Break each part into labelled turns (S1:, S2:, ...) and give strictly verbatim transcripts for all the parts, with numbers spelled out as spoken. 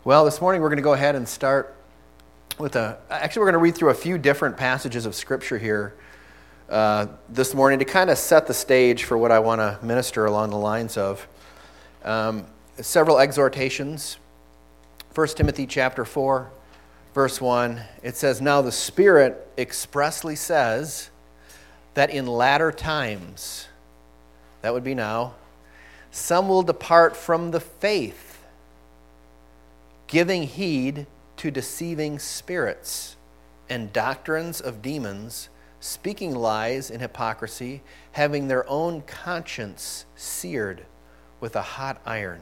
S1: Well, this morning we're going to go ahead and start with a, actually we're going to read through a few different passages of Scripture here uh, this morning to kind of set the stage for what I want to minister along the lines of. Um, several exhortations. First Timothy chapter four, verse one, it says, "Now the Spirit expressly says that in latter times," that would be now, "some will depart from the faith, giving heed to deceiving spirits and doctrines of demons, speaking lies in hypocrisy, having their own conscience seared with a hot iron."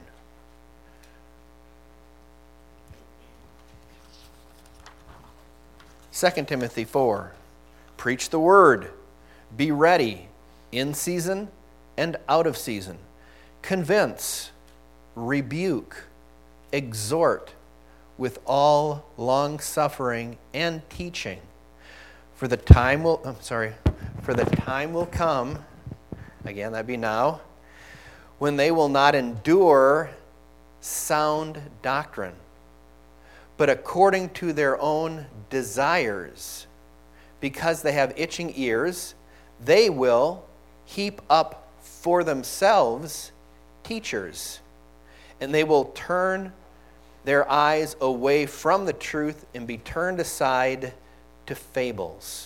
S1: Second Timothy four, "Preach the word, be ready in season and out of season. Convince, rebuke, exhort with all long-suffering and teaching. For the time will, I'm sorry, for the time will come," again, that'd be now, "when they will not endure sound doctrine, but according to their own desires, because they have itching ears, they will heap up for themselves teachers, and they will turn their eyes away from the truth and be turned aside to fables."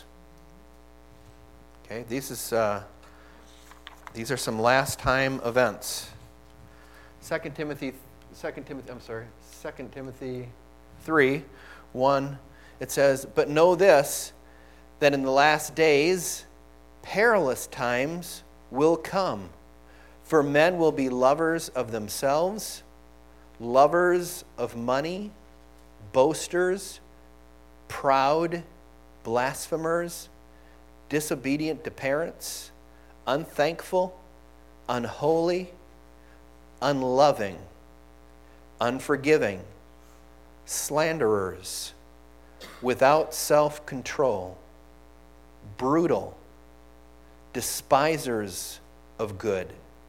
S1: Okay, this is uh, these are some last time events. Second Timothy, Second Timothy, I'm sorry, Second Timothy three, one. It says, "But know this, that in the last days perilous times will come, for men will be lovers of themselves, lovers of money, boasters, proud, blasphemers, disobedient to parents, unthankful, unholy, unloving, unforgiving, slanderers, without self-control, brutal, despisers of good,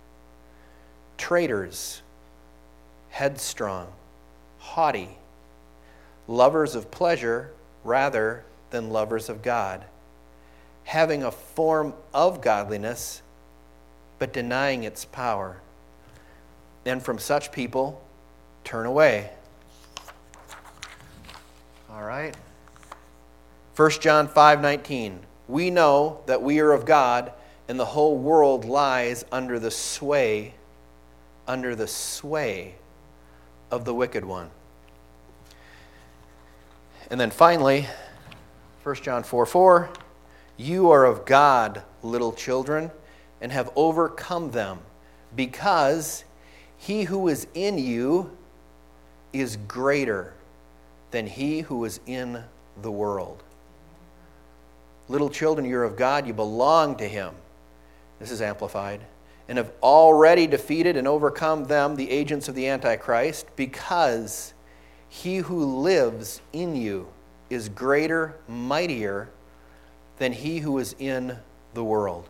S1: traitors, headstrong, haughty, lovers of pleasure rather than lovers of God, having a form of godliness, but denying its power. And from such people, turn away." All right. First John five nineteen, "We know that we are of God, and the whole world lies under the sway, under the sway of the wicked one." And then finally, First John four four, "You are of God, little children, and have overcome them, because he who is in you is greater than he who is in the world." Little children, you're of God, you belong to him. This is amplified. "And have already defeated and overcome them, the agents of the Antichrist, because he who lives in you is greater, mightier than he who is in the world."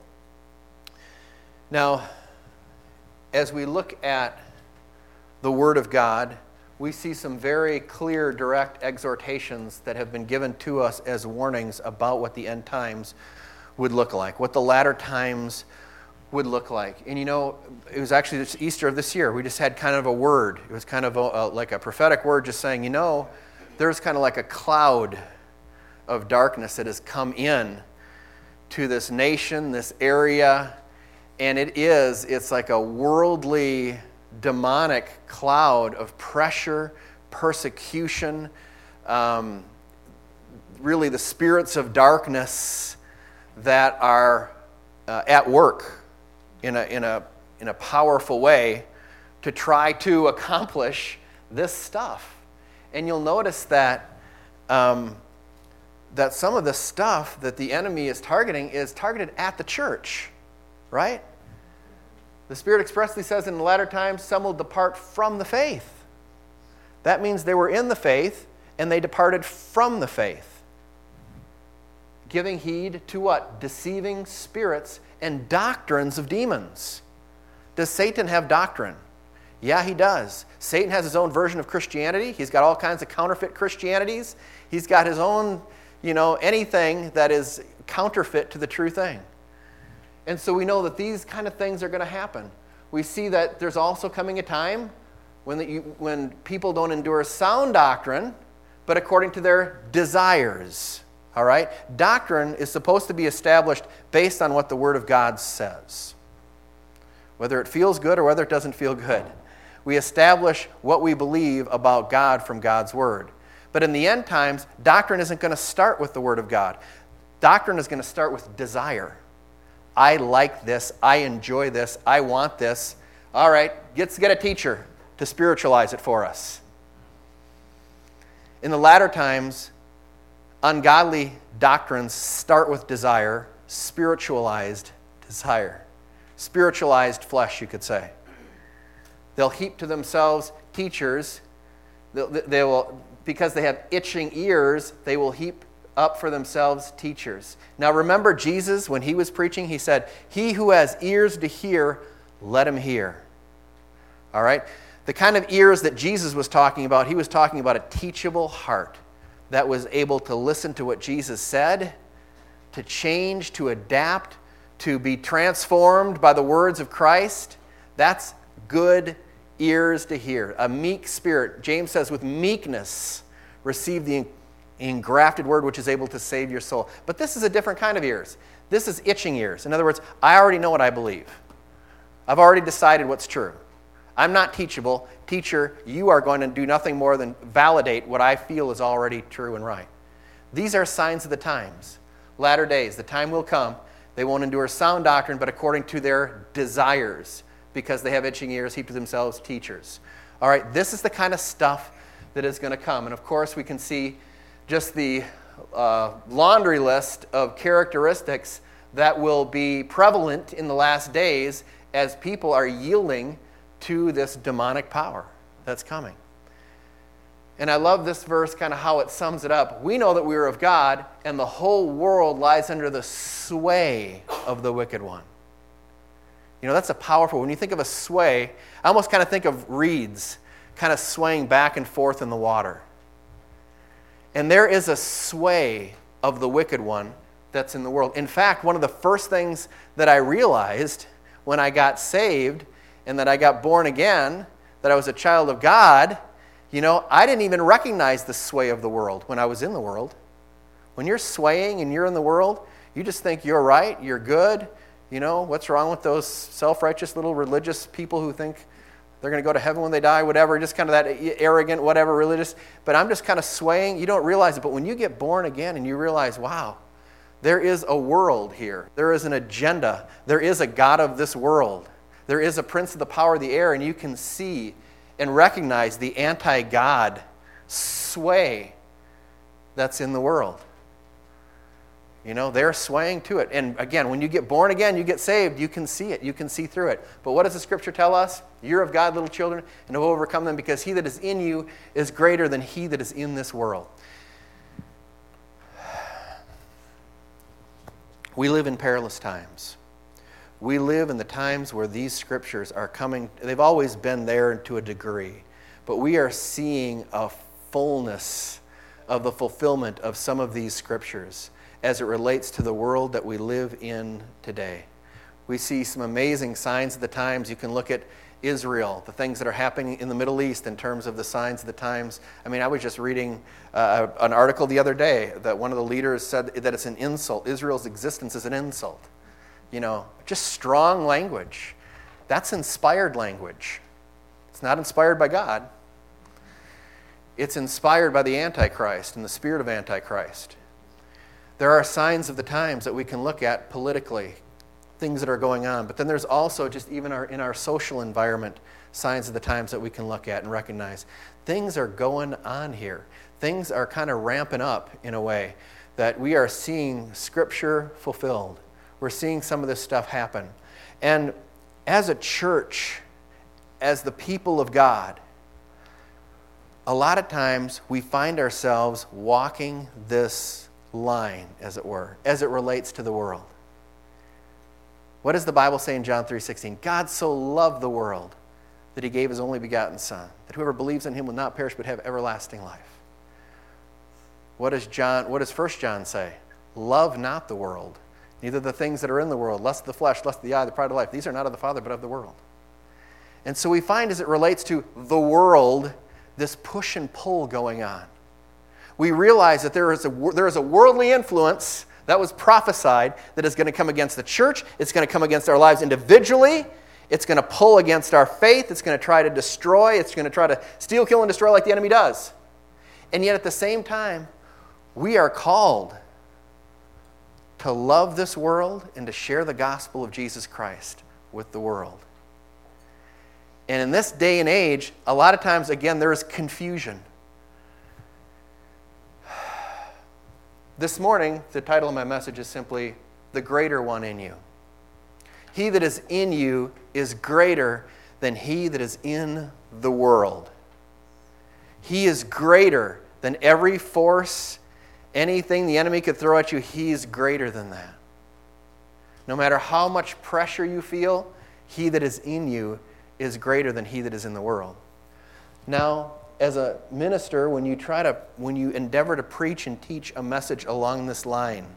S1: Now, as we look at the Word of God, we see some very clear, direct exhortations that have been given to us as warnings about what the end times would look like, what the latter times would look like. And you know, it was actually this Easter of this year. We just had kind of a word. It was kind of a, a, like a prophetic word just saying, you know, there's kind of like a cloud of darkness that has come in to this nation, this area, and it is, it's like a worldly, demonic cloud of pressure, persecution, um, really the spirits of darkness that are uh, at work in a in a in a powerful way to try to accomplish this stuff. And you'll notice that um, that some of the stuff that the enemy is targeting is targeted at the church, right? The Spirit expressly says in the latter times, some will depart from the faith. That means they were in the faith and they departed from the faith. Giving heed to what? Deceiving spirits and doctrines of demons. Does Satan have doctrine? Yeah, he does. Satan has his own version of Christianity. He's got all kinds of counterfeit Christianities. He's got his own, you know, anything that is counterfeit to the true thing. And so we know that these kind of things are going to happen. We see that there's also coming a time when, the, when people don't endure sound doctrine, but according to their desires. All right? Doctrine is supposed to be established based on what the Word of God says. Whether it feels good or whether it doesn't feel good. We establish what we believe about God from God's Word. But in the end times, doctrine isn't going to start with the Word of God. Doctrine is going to start with desire. I like this. I enjoy this. I want this. All right, let's get a teacher to spiritualize it for us. In the latter times, ungodly doctrines start with desire, spiritualized desire. Spiritualized flesh, you could say. They'll heap to themselves teachers. They, they will, because they have itching ears, they will heap up for themselves teachers. Now remember Jesus, when he was preaching, he said, "He who has ears to hear, let him hear." All right? The kind of ears that Jesus was talking about, he was talking about a teachable heart that was able to listen to what Jesus said, to change, to adapt, to be transformed by the words of Christ. That's good ears to hear. A meek spirit. James says, with meekness, receive the engrafted word which is able to save your soul. But this is a different kind of ears. This is itching ears. In other words, I already know what I believe. I've already decided what's true. I'm not teachable. Teacher, you are going to do nothing more than validate what I feel is already true and right. These are signs of the times. Latter days, the time will come. They won't endure sound doctrine, but according to their desires, because they have itching ears, heap to themselves teachers. All right, this is the kind of stuff that is going to come. And of course, we can see just the uh, laundry list of characteristics that will be prevalent in the last days as people are yielding to this demonic power that's coming. And I love this verse, kind of how it sums it up. We know that we are of God, and the whole world lies under the sway of the wicked one. You know, that's a powerful, when you think of a sway, I almost kind of think of reeds kind of swaying back and forth in the water. And there is a sway of the wicked one that's in the world. In fact, one of the first things that I realized when I got saved and that I got born again, that I was a child of God, you know, I didn't even recognize the sway of the world when I was in the world. When you're swaying and you're in the world, you just think you're right, you're good. You know, what's wrong with those self-righteous little religious people who think they're going to go to heaven when they die, whatever, just kind of that arrogant, whatever, religious. But I'm just kind of swaying. You don't realize it. But when you get born again and you realize, wow, there is a world here. There is an agenda. There is a God of this world. There is a prince of the power of the air, and you can see and recognize the anti-God sway that's in the world. You know, they're swaying to it. And again, when you get born again, you get saved, you can see it. You can see through it. But what does the Scripture tell us? You're of God, little children, and have overcome them, because he that is in you is greater than he that is in this world. We live in perilous times. We live in the times where these Scriptures are coming. They've always been there to a degree. But we are seeing a fullness of the fulfillment of some of these Scriptures as it relates to the world that we live in today. We see some amazing signs of the times. You can look at Israel, the things that are happening in the Middle East in terms of the signs of the times. I mean, I was just reading uh, an article the other day that one of the leaders said that it's an insult. Israel's existence is an insult. You know, just strong language. That's inspired language. It's not inspired by God. It's inspired by the Antichrist and the spirit of Antichrist. There are signs of the times that we can look at politically, things that are going on. But then there's also just even our, in our social environment, signs of the times that we can look at and recognize. Things are going on here. Things are kind of ramping up in a way that we are seeing Scripture fulfilled. We're seeing some of this stuff happen. And as a church, as the people of God, a lot of times we find ourselves walking this line, as it were, as it relates to the world. What does the Bible say in John three sixteen? God so loved the world that he gave his only begotten Son, that whoever believes in him will not perish but have everlasting life. What does John, what does First John say? Love not the world, neither the things that are in the world, lust of the flesh, lust of the eye, the pride of life. These are not of the Father, but of the world. And so we find as it relates to the world, this push and pull going on. We realize that there is a, there is a worldly influence that was prophesied that is going to come against the church. It's going to come against our lives individually. It's going to pull against our faith. It's going to try to destroy. It's going to try to steal, kill, and destroy like the enemy does. And yet at the same time, we are called to love this world and to share the gospel of Jesus Christ with the world. And in this day and age, a lot of times, again, there is confusion. This morning, the title of my message is simply, The Greater One in You. He that is in you is greater than he that is in the world. He is greater than every force, anything the enemy could throw at you. He is greater than that. No matter how much pressure you feel, he that is in you is greater than he that is in the world. Now, as a minister, when you try to, when you endeavor to preach and teach a message along this line,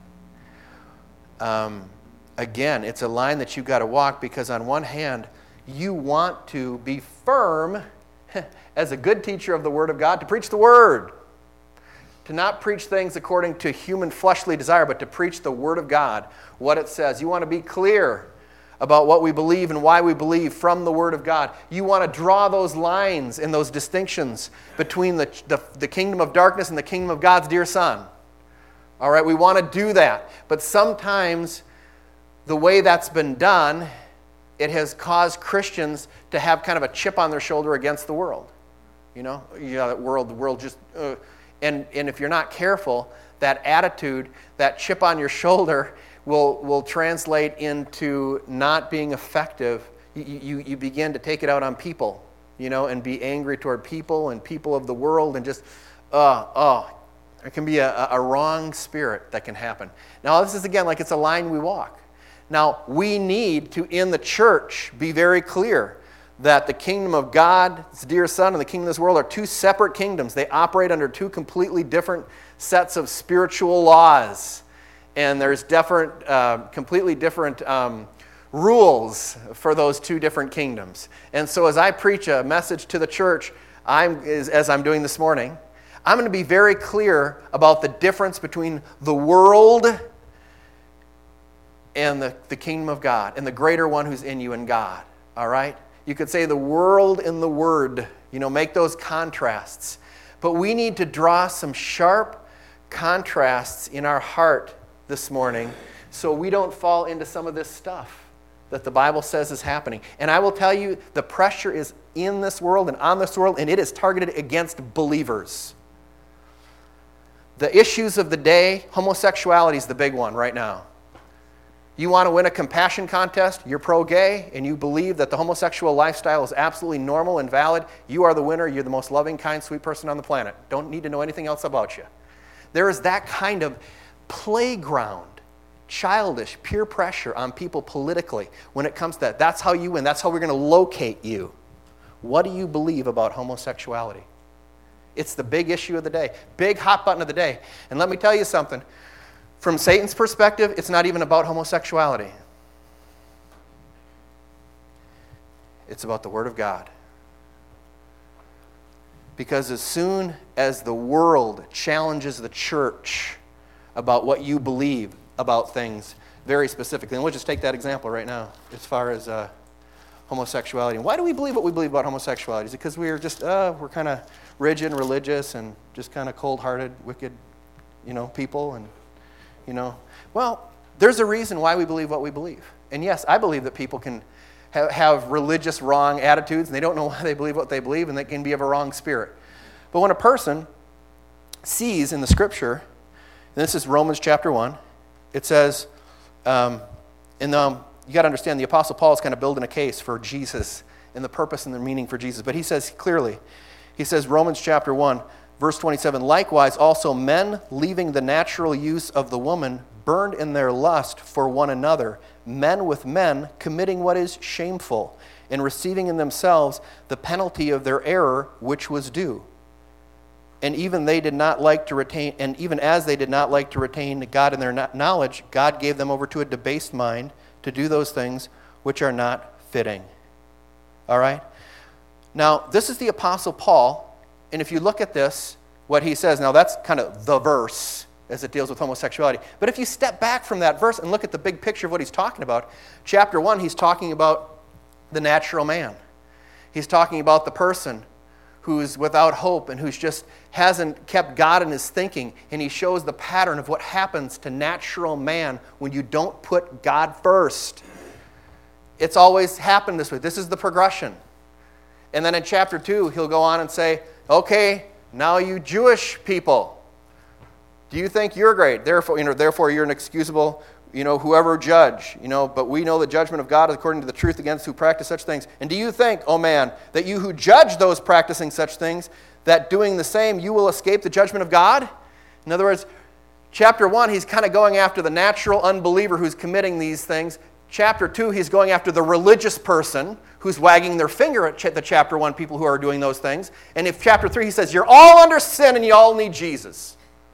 S1: um, again, it's a line that you've got to walk, because on one hand, you want to be firm as a good teacher of the Word of God to preach the Word. To not preach things according to human fleshly desire, but to preach the Word of God, what it says. You want to be clear about what we believe and why we believe from the Word of God. You want to draw those lines and those distinctions between the, the, the kingdom of darkness and the kingdom of God's dear Son. All right, we want to do that. But sometimes the way that's been done, it has caused Christians to have kind of a chip on their shoulder against the world. You know, you know that world, the world just... Uh, and, and if you're not careful, that attitude, that chip on your shoulder will will translate into not being effective. You, you, you begin to take it out on people, you know, and be angry toward people and people of the world, and just, uh, oh, there can be a, a wrong spirit that can happen. Now, this is, again, like it's a line we walk. Now, we need to, in the church, be very clear that the kingdom of God's dear Son and the kingdom of this world are two separate kingdoms. They operate under two completely different sets of spiritual laws. And there's different, uh, completely different um, rules for those two different kingdoms. And so as I preach a message to the church, I'm, as I'm doing this morning, I'm going to be very clear about the difference between the world and the, the kingdom of God, and the greater one who's in you and God. All right? You could say the world and the Word, you know, make those contrasts. But we need to draw some sharp contrasts in our heart this morning so we don't fall into some of this stuff that the Bible says is happening. And I will tell you, the pressure is in this world and on this world, and it is targeted against believers. The issues of the day, homosexuality is the big one right now. You want to win a compassion contest, you're pro-gay, and you believe that the homosexual lifestyle is absolutely normal and valid, you are the winner, you're the most loving, kind, sweet person on the planet. Don't need to know anything else about you. There is that kind of playground, childish, peer pressure on people politically when it comes to that. That's how you win. That's how we're going to locate you. What do you believe about homosexuality? It's the big issue of the day, big hot button of the day. And let me tell you something. From Satan's perspective, it's not even about homosexuality. It's about the Word of God. Because as soon as the world challenges the church about what you believe about things very specifically, and we'll just take that example right now as far as uh, homosexuality. And why do we believe what we believe about homosexuality? Is it because we're just, uh, we're kind of rigid and religious and just kind of cold-hearted, wicked, you know, people? And, you know, well, there's a reason why we believe what we believe. And yes, I believe that people can ha- have religious wrong attitudes, and they don't know why they believe what they believe, and they can be of a wrong spirit. But when a person sees in the Scripture, and this is Romans chapter one, it says, um, and um, you got to understand, the Apostle Paul is kind of building a case for Jesus and the purpose and the meaning for Jesus. But he says clearly, he says, Romans chapter one, verse twenty-seven, likewise also men, leaving the natural use of the woman, burned in their lust for one another, men with men, committing what is shameful, and receiving in themselves the penalty of their error which was due. And even they did not like to retain, and even as they did not like to retain God in their knowledge, God gave them over to a debased mind to do those things which are not fitting. All right? Now, this is the Apostle Paul, and if you look at this, what he says, now that's kind of the verse as it deals with homosexuality. But if you step back from that verse and look at the big picture of what he's talking about, chapter one, he's talking about the natural man. He's talking about the person who's without hope and who's just hasn't kept God in his thinking, and he shows the pattern of what happens to natural man when you don't put God first. It's always happened this way. This is the progression. And then in chapter two, he'll go on and say, okay, now you Jewish people, do you think you're great? Therefore, you know, therefore you're an excusable, you know, whoever judge, you know, but we know the judgment of God is according to the truth against who practice such things. And do you think, oh man, that you who judge those practicing such things, that doing the same, you will escape the judgment of God? In other words, chapter one, he's kind of going after the natural unbeliever who's committing these things. Chapter two, he's going after the religious person who's wagging their finger at ch- the chapter one people who are doing those things. And if chapter three, he says, you're all under sin and you all need Jesus.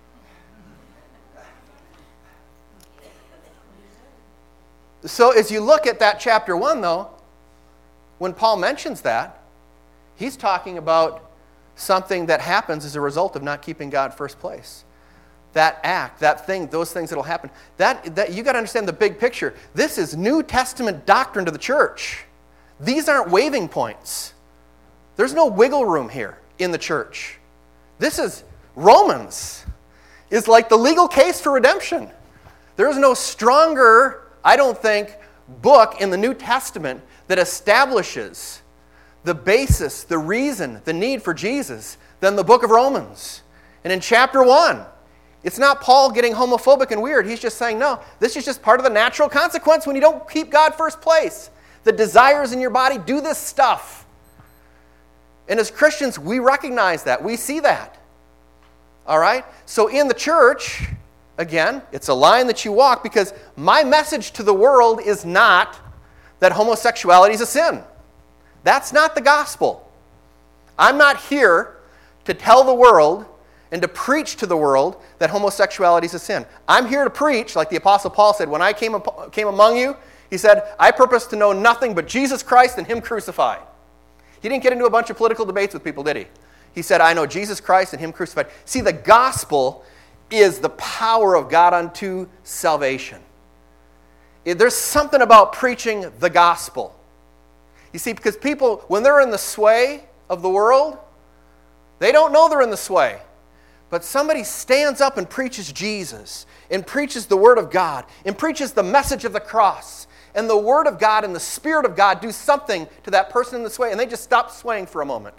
S1: So as you look at that chapter one, though, when Paul mentions that, he's talking about something that happens as a result of not keeping God first place. That act, that thing, those things that will happen. That, that you got to understand the big picture. This is New Testament doctrine to the church. These aren't waving points. There's no wiggle room here in the church. This is Romans. Is like the legal case for redemption. There is no stronger, I don't think, book in the New Testament that establishes the basis, the reason, the need for Jesus than the book of Romans. And in chapter one, it's not Paul getting homophobic and weird. He's just saying, no, this is just part of the natural consequence when you don't keep God first place. The desires in your body do this stuff. And as Christians, we recognize that. We see that. All right? So in the church, again, it's a line that you walk because my message to the world is not that homosexuality is a sin. That's not the gospel. I'm not here to tell the world and to preach to the world that homosexuality is a sin. I'm here to preach, like the Apostle Paul said, when I came, came among you, he said, I purpose to know nothing but Jesus Christ and Him crucified. He didn't get into a bunch of political debates with people, did he? He said, I know Jesus Christ and Him crucified. See, the gospel is the power of God unto salvation. There's something about preaching the gospel. You see, because people, when they're in the sway of the world, they don't know they're in the sway. But somebody stands up and preaches Jesus, and preaches the Word of God, and preaches the message of the cross, and the Word of God and the Spirit of God do something to that person in the sway, and they just stop swaying for a moment.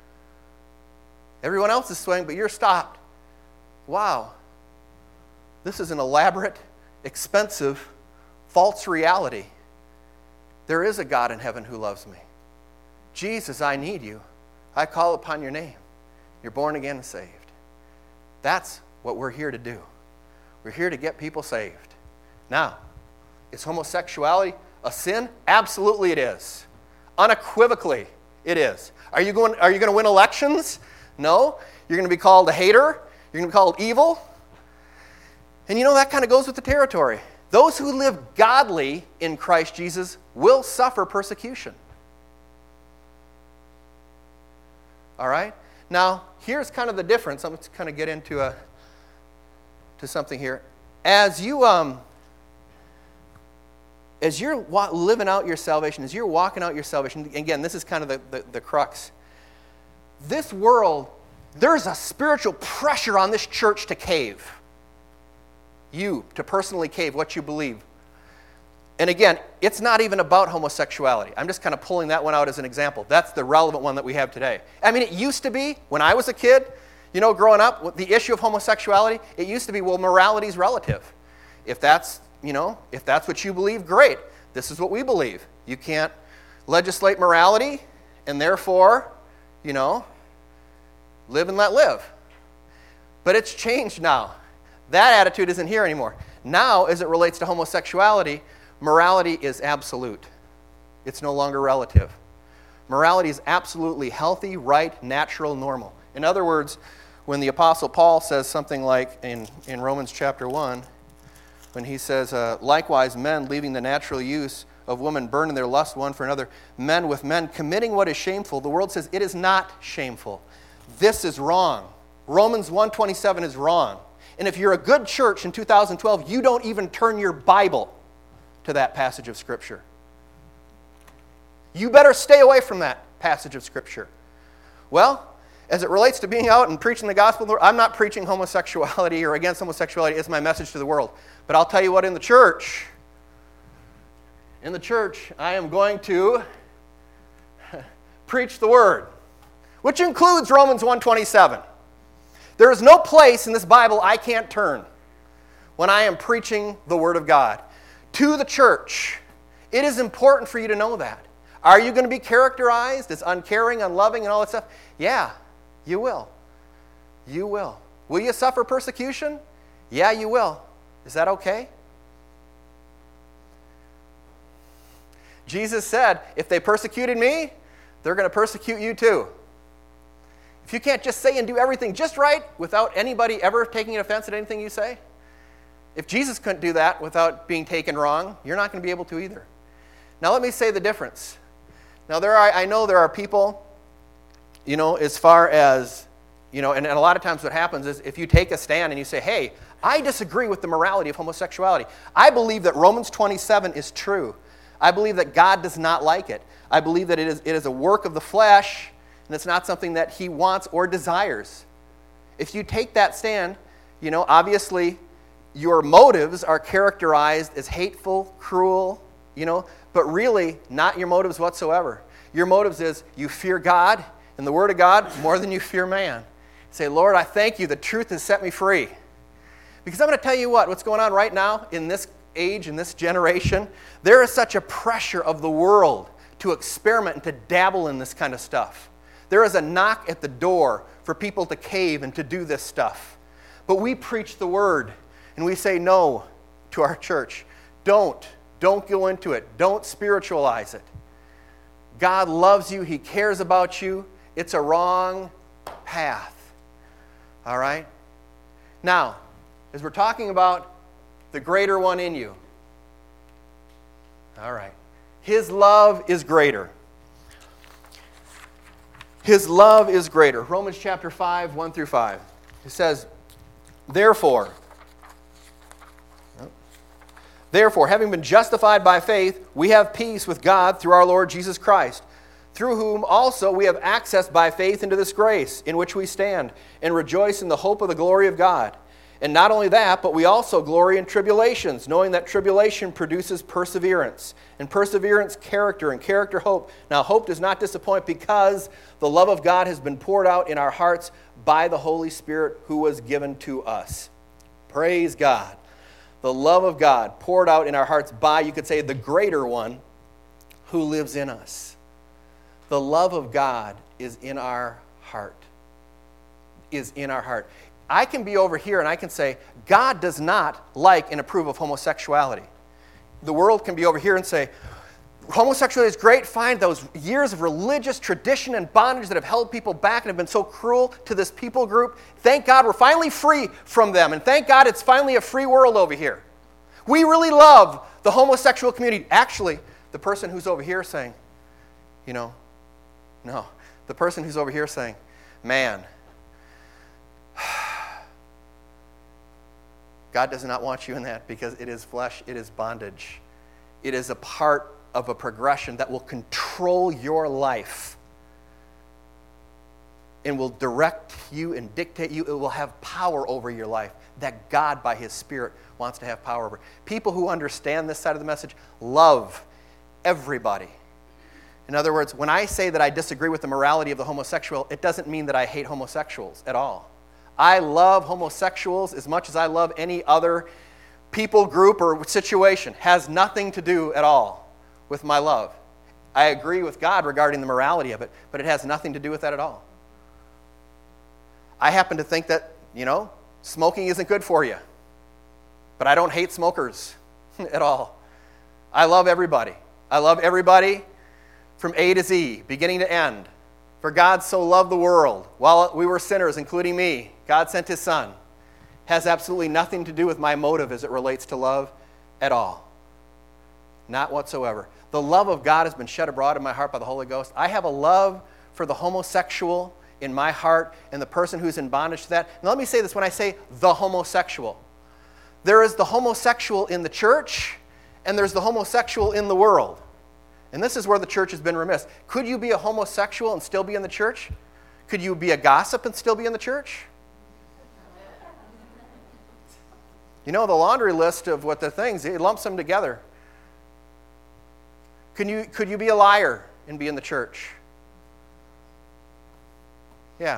S1: Everyone else is swaying, but you're stopped. Wow. This is an elaborate, expensive, false reality. There is a God in heaven who loves me. Jesus, I need you. I call upon your name. You're born again and saved. That's what we're here to do. We're here to get people saved. Now, is homosexuality a sin? Absolutely it is. Unequivocally it is. Are you going, are you going to win elections? No. You're going to be called a hater. You're going to be called evil. And you know, that kind of goes with the territory. Those who live godly in Christ Jesus will suffer persecution. All right? Now, here's kind of the difference. I'm going to kind of get into a, to something here. As you um, as you're wa- living out your salvation, as you're walking out your salvation, again, this is kind of the, the, the crux. This world, there's a spiritual pressure on this church to cave. You, to personally cave what you believe. And again, it's not even about homosexuality. I'm just kind of pulling that one out as an example. That's the relevant one that we have today. I mean, it used to be, when I was a kid, you know, growing up, the issue of homosexuality, it used to be, well, morality is relative. If that's, you know, if that's what you believe, great. This is what we believe. You can't legislate morality, and therefore, you know, live and let live. But it's changed now. That attitude isn't here anymore. Now, as it relates to homosexuality, morality is absolute. It's no longer relative. Morality is absolutely healthy, right, natural, normal. In other words, when the Apostle Paul says something like in, in Romans chapter one, when he says, uh, likewise, men leaving the natural use of women burn in their lust one for another, men with men committing what is shameful, the world says it is not shameful. This is wrong. Romans one twenty-seven is wrong. And if you're a good church in two thousand twelve, you don't even turn your Bible to that passage of Scripture. You better stay away from that passage of Scripture. Well, as it relates to being out and preaching the gospel, I'm not preaching homosexuality or against homosexuality. It's my message to the world. But I'll tell you what, in the church, in the church, I am going to preach the word, which includes Romans one twenty-seven. There is no place in this Bible I can't turn when I am preaching the word of God to the church. It is important for you to know that. Are you going to be characterized as uncaring, unloving, and all that stuff? Yeah, you will. You will. Will you suffer persecution? Yeah, you will. Is that okay? Jesus said, if they persecuted me, they're going to persecute you too. If you can't just say and do everything just right without anybody ever taking offense at anything you say, if Jesus couldn't do that without being taken wrong, you're not going to be able to either. Now let me say the difference. Now there are, I know there are people, you know, as far as, you know, and, and a lot of times what happens is if you take a stand and you say, hey, I disagree with the morality of homosexuality. I believe that Romans twenty-seven is true. I believe that God does not like it. I believe that it is, it is a work of the flesh, and it's not something that he wants or desires. If you take that stand, you know, obviously your motives are characterized as hateful, cruel, you know, but really not your motives whatsoever. Your motives is you fear God and the Word of God more than you fear man. Say, Lord, I thank you. The truth has set me free. Because I'm going to tell you what, what's going on right now in this age, in this generation, there is such a pressure of the world to experiment and to dabble in this kind of stuff. There is a knock at the door for people to cave and to do this stuff. But we preach the Word, and we say no to our church. Don't. Don't go into it. Don't spiritualize it. God loves you. He cares about you. It's a wrong path. All right? Now, as we're talking about the greater one in you, all right, his love is greater. His love is greater. Romans chapter five, one through five. It says, Therefore, Therefore, having been justified by faith, we have peace with God through our Lord Jesus Christ, through whom also we have access by faith into this grace in which we stand, and rejoice in the hope of the glory of God. And not only that, but we also glory in tribulations, knowing that tribulation produces perseverance, and perseverance, character, and character, hope. Now, hope does not disappoint because the love of God has been poured out in our hearts by the Holy Spirit who was given to us. Praise God. The love of God poured out in our hearts by, you could say, the greater one who lives in us. The love of God is in our heart. Is in our heart. I can be over here and I can say, God does not like and approve of homosexuality. The world can be over here and say, homosexuality is great, fine. Those years of religious tradition and bondage that have held people back and have been so cruel to this people group, thank God we're finally free from them. And thank God it's finally a free world over here. We really love the homosexual community. Actually, the person who's over here saying, you know, no. The person who's over here saying, man, God does not want you in that because it is flesh, it is bondage. It is a part of a progression that will control your life and will direct you and dictate you. It will have power over your life that God, by His Spirit, wants to have power over. People who understand this side of the message love everybody. In other words, when I say that I disagree with the morality of the homosexual, it doesn't mean that I hate homosexuals at all. I love homosexuals as much as I love any other people group or situation. Has nothing to do at all with my love. I agree with God regarding the morality of it, but it has nothing to do with that at all. I happen to think that, you know, smoking isn't good for you, but I don't hate smokers at all. I love everybody. I love everybody from A to Z, beginning to end. For God so loved the world, while we were sinners, including me, God sent his Son. Has absolutely nothing to do with my motive as it relates to love at all. Not whatsoever. The love of God has been shed abroad in my heart by the Holy Ghost. I have a love for the homosexual in my heart and the person who's in bondage to that. And let me say this when I say the homosexual. There is the homosexual in the church, and there's the homosexual in the world. And this is where the church has been remiss. Could you be a homosexual and still be in the church? Could you be a gossip and still be in the church? You know, the laundry list of what the things, it lumps them together. Could you, could you be a liar and be in the church? Yeah.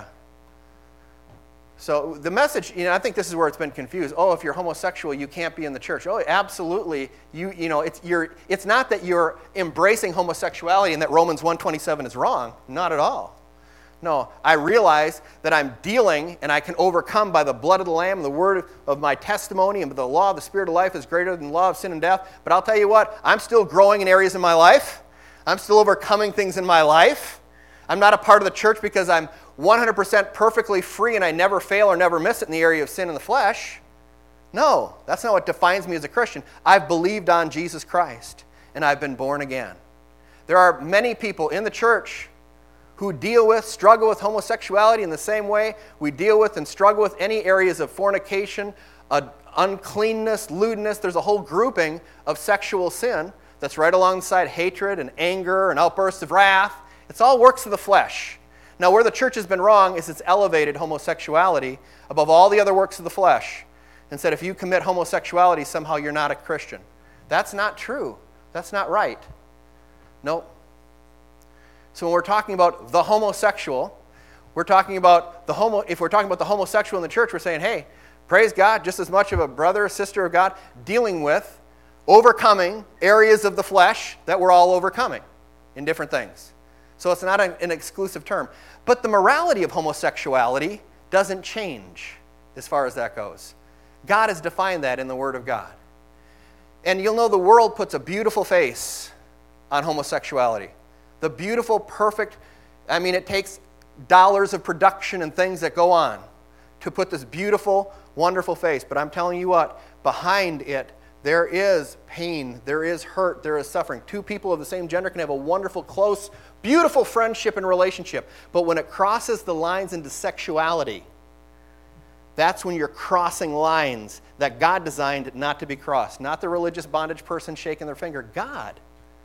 S1: So the message, you know, I think this is where it's been confused. Oh, if you're homosexual, you can't be in the church. Oh, absolutely. You, you know, it's you're. It's not that you're embracing homosexuality and that Romans one twenty-seven is wrong. Not at all. No, I realize that I'm dealing and I can overcome by the blood of the Lamb and the word of my testimony, and the law of the Spirit of life is greater than the law of sin and death. But I'll tell you what, I'm still growing in areas in my life. I'm still overcoming things in my life. I'm not a part of the church because I'm one hundred percent perfectly free and I never fail or never miss it in the area of sin in the flesh. No, that's not what defines me as a Christian. I've believed on Jesus Christ and I've been born again. There are many people in the church who deal with, struggle with homosexuality in the same way we deal with and struggle with any areas of fornication, uh, uncleanness, lewdness. There's a whole grouping of sexual sin that's right alongside hatred and anger and outbursts of wrath. It's all works of the flesh. Now, where the church has been wrong is it's elevated homosexuality above all the other works of the flesh and said if you commit homosexuality, somehow you're not a Christian. That's not true. That's not right. Nope. So when we're talking about the homosexual, we're talking about the homo. If we're talking about the homosexual in the church, we're saying, hey, praise God, just as much of a brother or sister of God, dealing with, overcoming areas of the flesh that we're all overcoming in different things. So it's not an, an exclusive term. But the morality of homosexuality doesn't change as far as that goes. God has defined that in the Word of God. And you'll know the world puts a beautiful face on homosexuality. The beautiful, perfect, I mean, it takes dollars of production and things that go on to put this beautiful, wonderful face. But I'm telling you what, behind it, there is pain, there is hurt, there is suffering. Two people of the same gender can have a wonderful, close, beautiful friendship and relationship. But when it crosses the lines into sexuality, that's when you're crossing lines that God designed not to be crossed. Not the religious bondage person shaking their finger, God.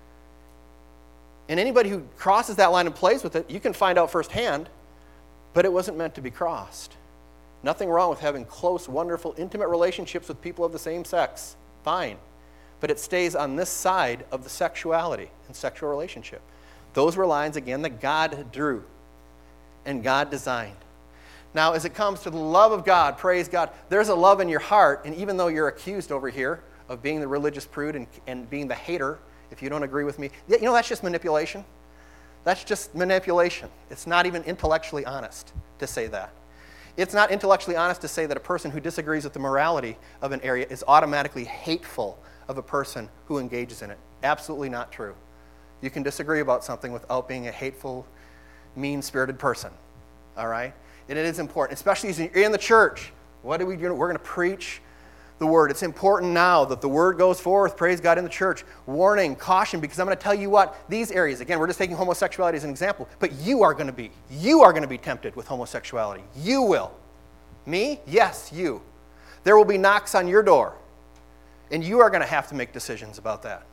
S1: And anybody who crosses that line and plays with it, you can find out firsthand, but it wasn't meant to be crossed. Nothing wrong with having close, wonderful, intimate relationships with people of the same sex. Fine. But it stays on this side of the sexuality and sexual relationship. Those were lines, again, that God drew and God designed. Now, as it comes to the love of God, praise God, there's a love in your heart, and even though you're accused over here of being the religious prude and, and being the hater, if you don't agree with me, you know, that's just manipulation. That's just manipulation. It's not even intellectually honest to say that. It's not intellectually honest to say that a person who disagrees with the morality of an area is automatically hateful of a person who engages in it. Absolutely not true. You can disagree about something without being a hateful, mean-spirited person. All right? And it is important, especially as you're in the church. What are we doing? We're going to preach the word. It's important now that the word goes forth, praise God, in the church. Warning, caution, because I'm going to tell you what, these areas, again, we're just taking homosexuality as an example, but you are going to be, you are going to be tempted with homosexuality. You will. Me? Yes, you. There will be knocks on your door, and you are going to have to make decisions about that.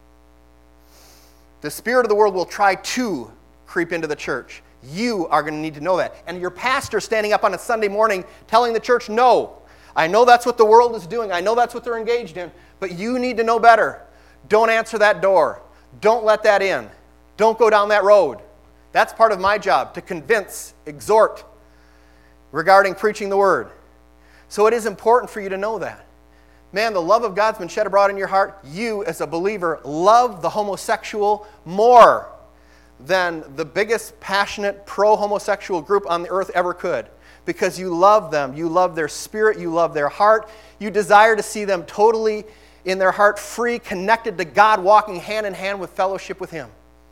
S1: The spirit of the world will try to creep into the church. You are going to need to know that. And your pastor standing up on a Sunday morning telling the church, no, I know that's what the world is doing. I know that's what they're engaged in, but you need to know better. Don't answer that door. Don't let that in. Don't go down that road. That's part of my job, to convince, exhort regarding preaching the word. So it is important for you to know that. Man, the love of God's been shed abroad in your heart. You, as a believer, love the homosexual more than the biggest passionate pro-homosexual group on the earth ever could. Because you love them, you love their spirit, you love their heart. You desire to see them totally in their heart free, connected to God, walking hand in hand with fellowship with Him.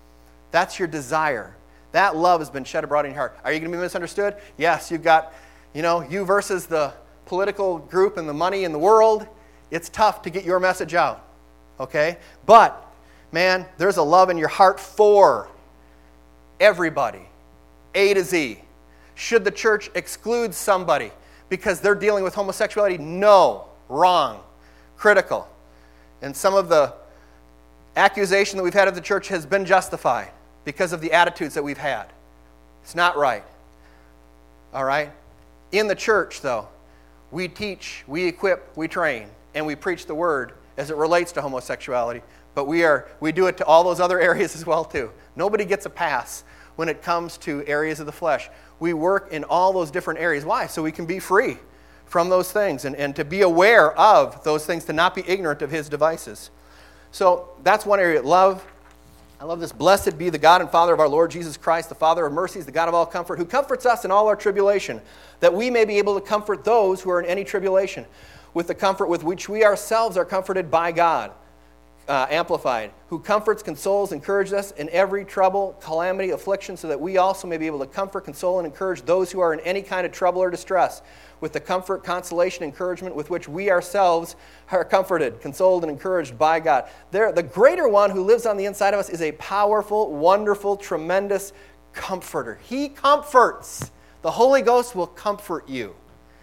S1: That's your desire. That love has been shed abroad in your heart. Are you going to be misunderstood? Yes, you've got, you know, you versus the political group and the money in the world. It's tough to get your message out, okay? But, man, there's a love in your heart for everybody, A to Z. Should the church exclude somebody because they're dealing with homosexuality? No. Wrong. Critical. And some of the accusation that we've had of the church has been justified because of the attitudes that we've had. It's not right. All right? In the church, though, we teach, we equip, we train, and we preach the word as it relates to homosexuality. But we are we do it to all those other areas as well, too. Nobody gets a pass when it comes to areas of the flesh. We work in all those different areas. Why? So we can be free from those things and, and to be aware of those things, to not be ignorant of his devices. So that's one area. Love. I love this. Blessed be the God and Father of our Lord Jesus Christ, the Father of mercies, the God of all comfort, who comforts us in all our tribulation, that we may be able to comfort those who are in any tribulation with the comfort with which we ourselves are comforted by God. Uh, amplified, who comforts, consoles, encourages us in every trouble, calamity, affliction, so that we also may be able to comfort, console, and encourage those who are in any kind of trouble or distress, with the comfort, consolation, encouragement with which we ourselves are comforted, consoled, and encouraged by God. There, the greater one who lives on the inside of us is a powerful, wonderful, tremendous comforter. He comforts. The Holy Ghost will comfort you.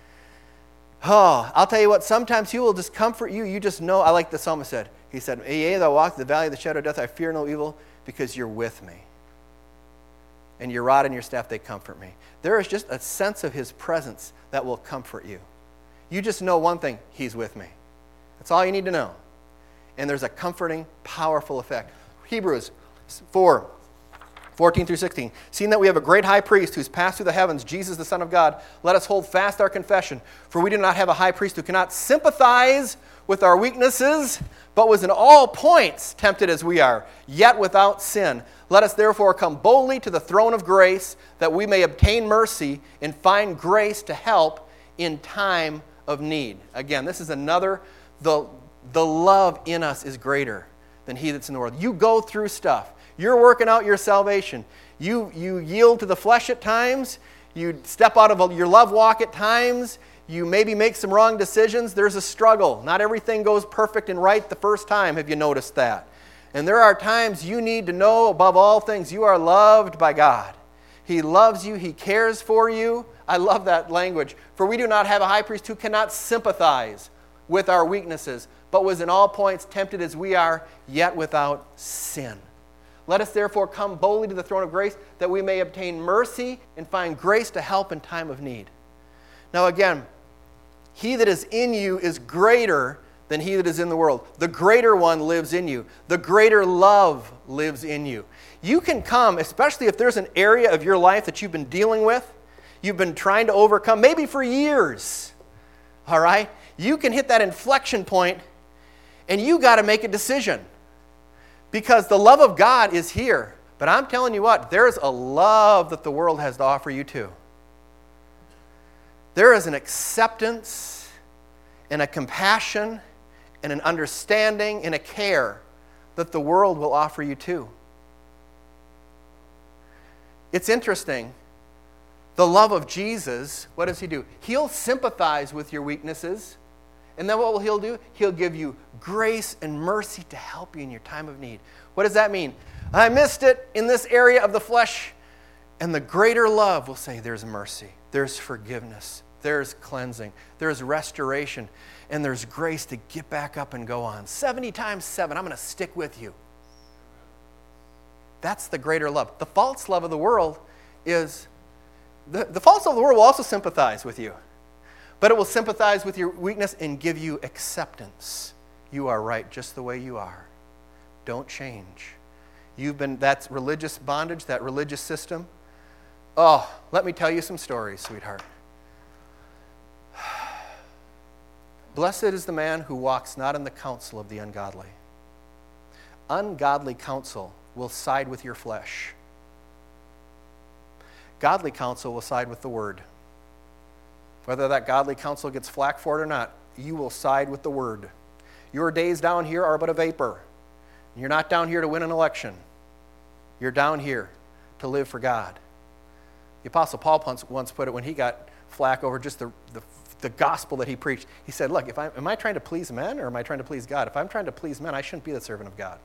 S1: Oh, I'll tell you what, sometimes he will just comfort you. You just know, I like the psalmist said, he said, yea, though I walk through the valley of the shadow of death, I fear no evil, because you're with me. And your rod and your staff, they comfort me. There is just a sense of his presence that will comfort you. You just know one thing, he's with me. That's all you need to know. And there's a comforting, powerful effect. Hebrews four, fourteen through sixteen. Seeing that we have a great high priest who's passed through the heavens, Jesus the Son of God, let us hold fast our confession. For we do not have a high priest who cannot sympathize with our weaknesses, but was in all points tempted as we are, yet without sin. Let us therefore come boldly to the throne of grace, that we may obtain mercy and find grace to help in time of need. Again, this is another, the, the love in us is greater than he that's in the world. You go through stuff. You're working out your salvation. You, you yield to the flesh at times. You step out of your love walk at times. You maybe make some wrong decisions. There's a struggle. Not everything goes perfect and right the first time. Have you noticed that? And there are times you need to know above all things you are loved by God. He loves you. He cares for you. I love that language. For we do not have a high priest who cannot sympathize with our weaknesses, but was in all points tempted as we are, yet without sin. Let us therefore come boldly to the throne of grace, that we may obtain mercy and find grace to help in time of need. Now again, he that is in you is greater than he that is in the world. The greater one lives in you. The greater love lives in you. You can come, especially if there's an area of your life that you've been dealing with, you've been trying to overcome, maybe for years, all right? You can hit that inflection point, and you got to make a decision. Because the love of God is here. But I'm telling you what, there's a love that the world has to offer you too. There is an acceptance and a compassion and an understanding and a care that the world will offer you too. It's interesting. The love of Jesus, what does he do? He'll sympathize with your weaknesses. And then what will he do? He'll give you grace and mercy to help you in your time of need. What does that mean? I missed it in this area of the flesh. And the greater love will say there's mercy, there's forgiveness, there's cleansing, there's restoration, and there's grace to get back up and go on. seventy times seven, I'm going to stick with you. That's the greater love. The false love of the world is, the, the false love of the world will also sympathize with you. But it will sympathize with your weakness and give you acceptance. You are right just the way you are. Don't change. You've been, that's religious bondage, that religious system. Oh, let me tell you some stories, sweetheart. Blessed is the man who walks not in the counsel of the ungodly. Ungodly counsel will side with your flesh. Godly counsel will side with the word. Whether that godly counsel gets flack for it or not, you will side with the word. Your days down here are but a vapor. You're not down here to win an election. You're down here to live for God. The Apostle Paul once put it when he got flack over just the, the, the gospel that he preached. He said, look, if I, am I trying to please men or am I trying to please God? If I'm trying to please men, I shouldn't be the servant of God.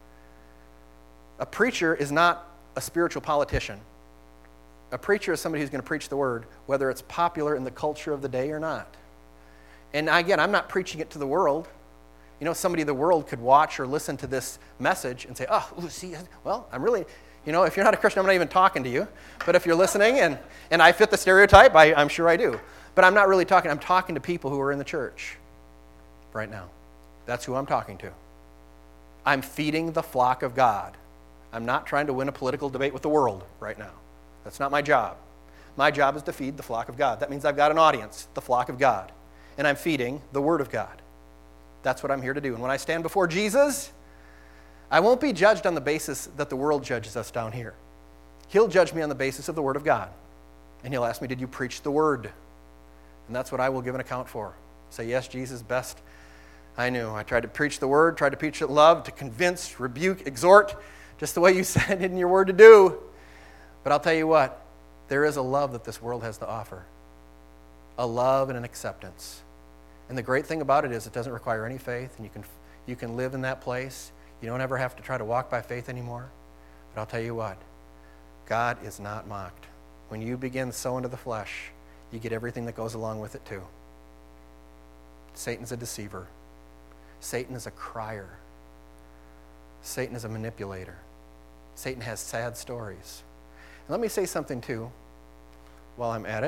S1: A preacher is not a spiritual politician. A preacher is somebody who's going to preach the word, whether it's popular in the culture of the day or not. And again, I'm not preaching it to the world. You know, somebody in the world could watch or listen to this message and say, oh, ooh, see, well, I'm really, you know, if you're not a Christian, I'm not even talking to you. But if you're listening and, and I fit the stereotype, I, I'm sure I do. But I'm not really talking, I'm talking to people who are in the church right now. That's who I'm talking to. I'm feeding the flock of God. I'm not trying to win a political debate with the world right now. That's not my job. My job is to feed the flock of God. That means I've got an audience, the flock of God. And I'm feeding the Word of God. That's what I'm here to do. And when I stand before Jesus, I won't be judged on the basis that the world judges us down here. He'll judge me on the basis of the Word of God. And he'll ask me, did you preach the Word? And that's what I will give an account for. Say, yes, Jesus, best I knew. I tried to preach the Word, tried to preach it in love, to convince, rebuke, exhort, just the way you said it in your Word to do. But I'll tell you what, there is a love that this world has to offer. A love and an acceptance. And the great thing about it is it doesn't require any faith, and you can you can live in that place. You don't ever have to try to walk by faith anymore. But I'll tell you what, God is not mocked. When you begin sowing to the flesh, you get everything that goes along with it too. Satan's a deceiver. Satan is a crier. Satan is a manipulator. Satan has sad stories. And let me say something too, while I'm at it.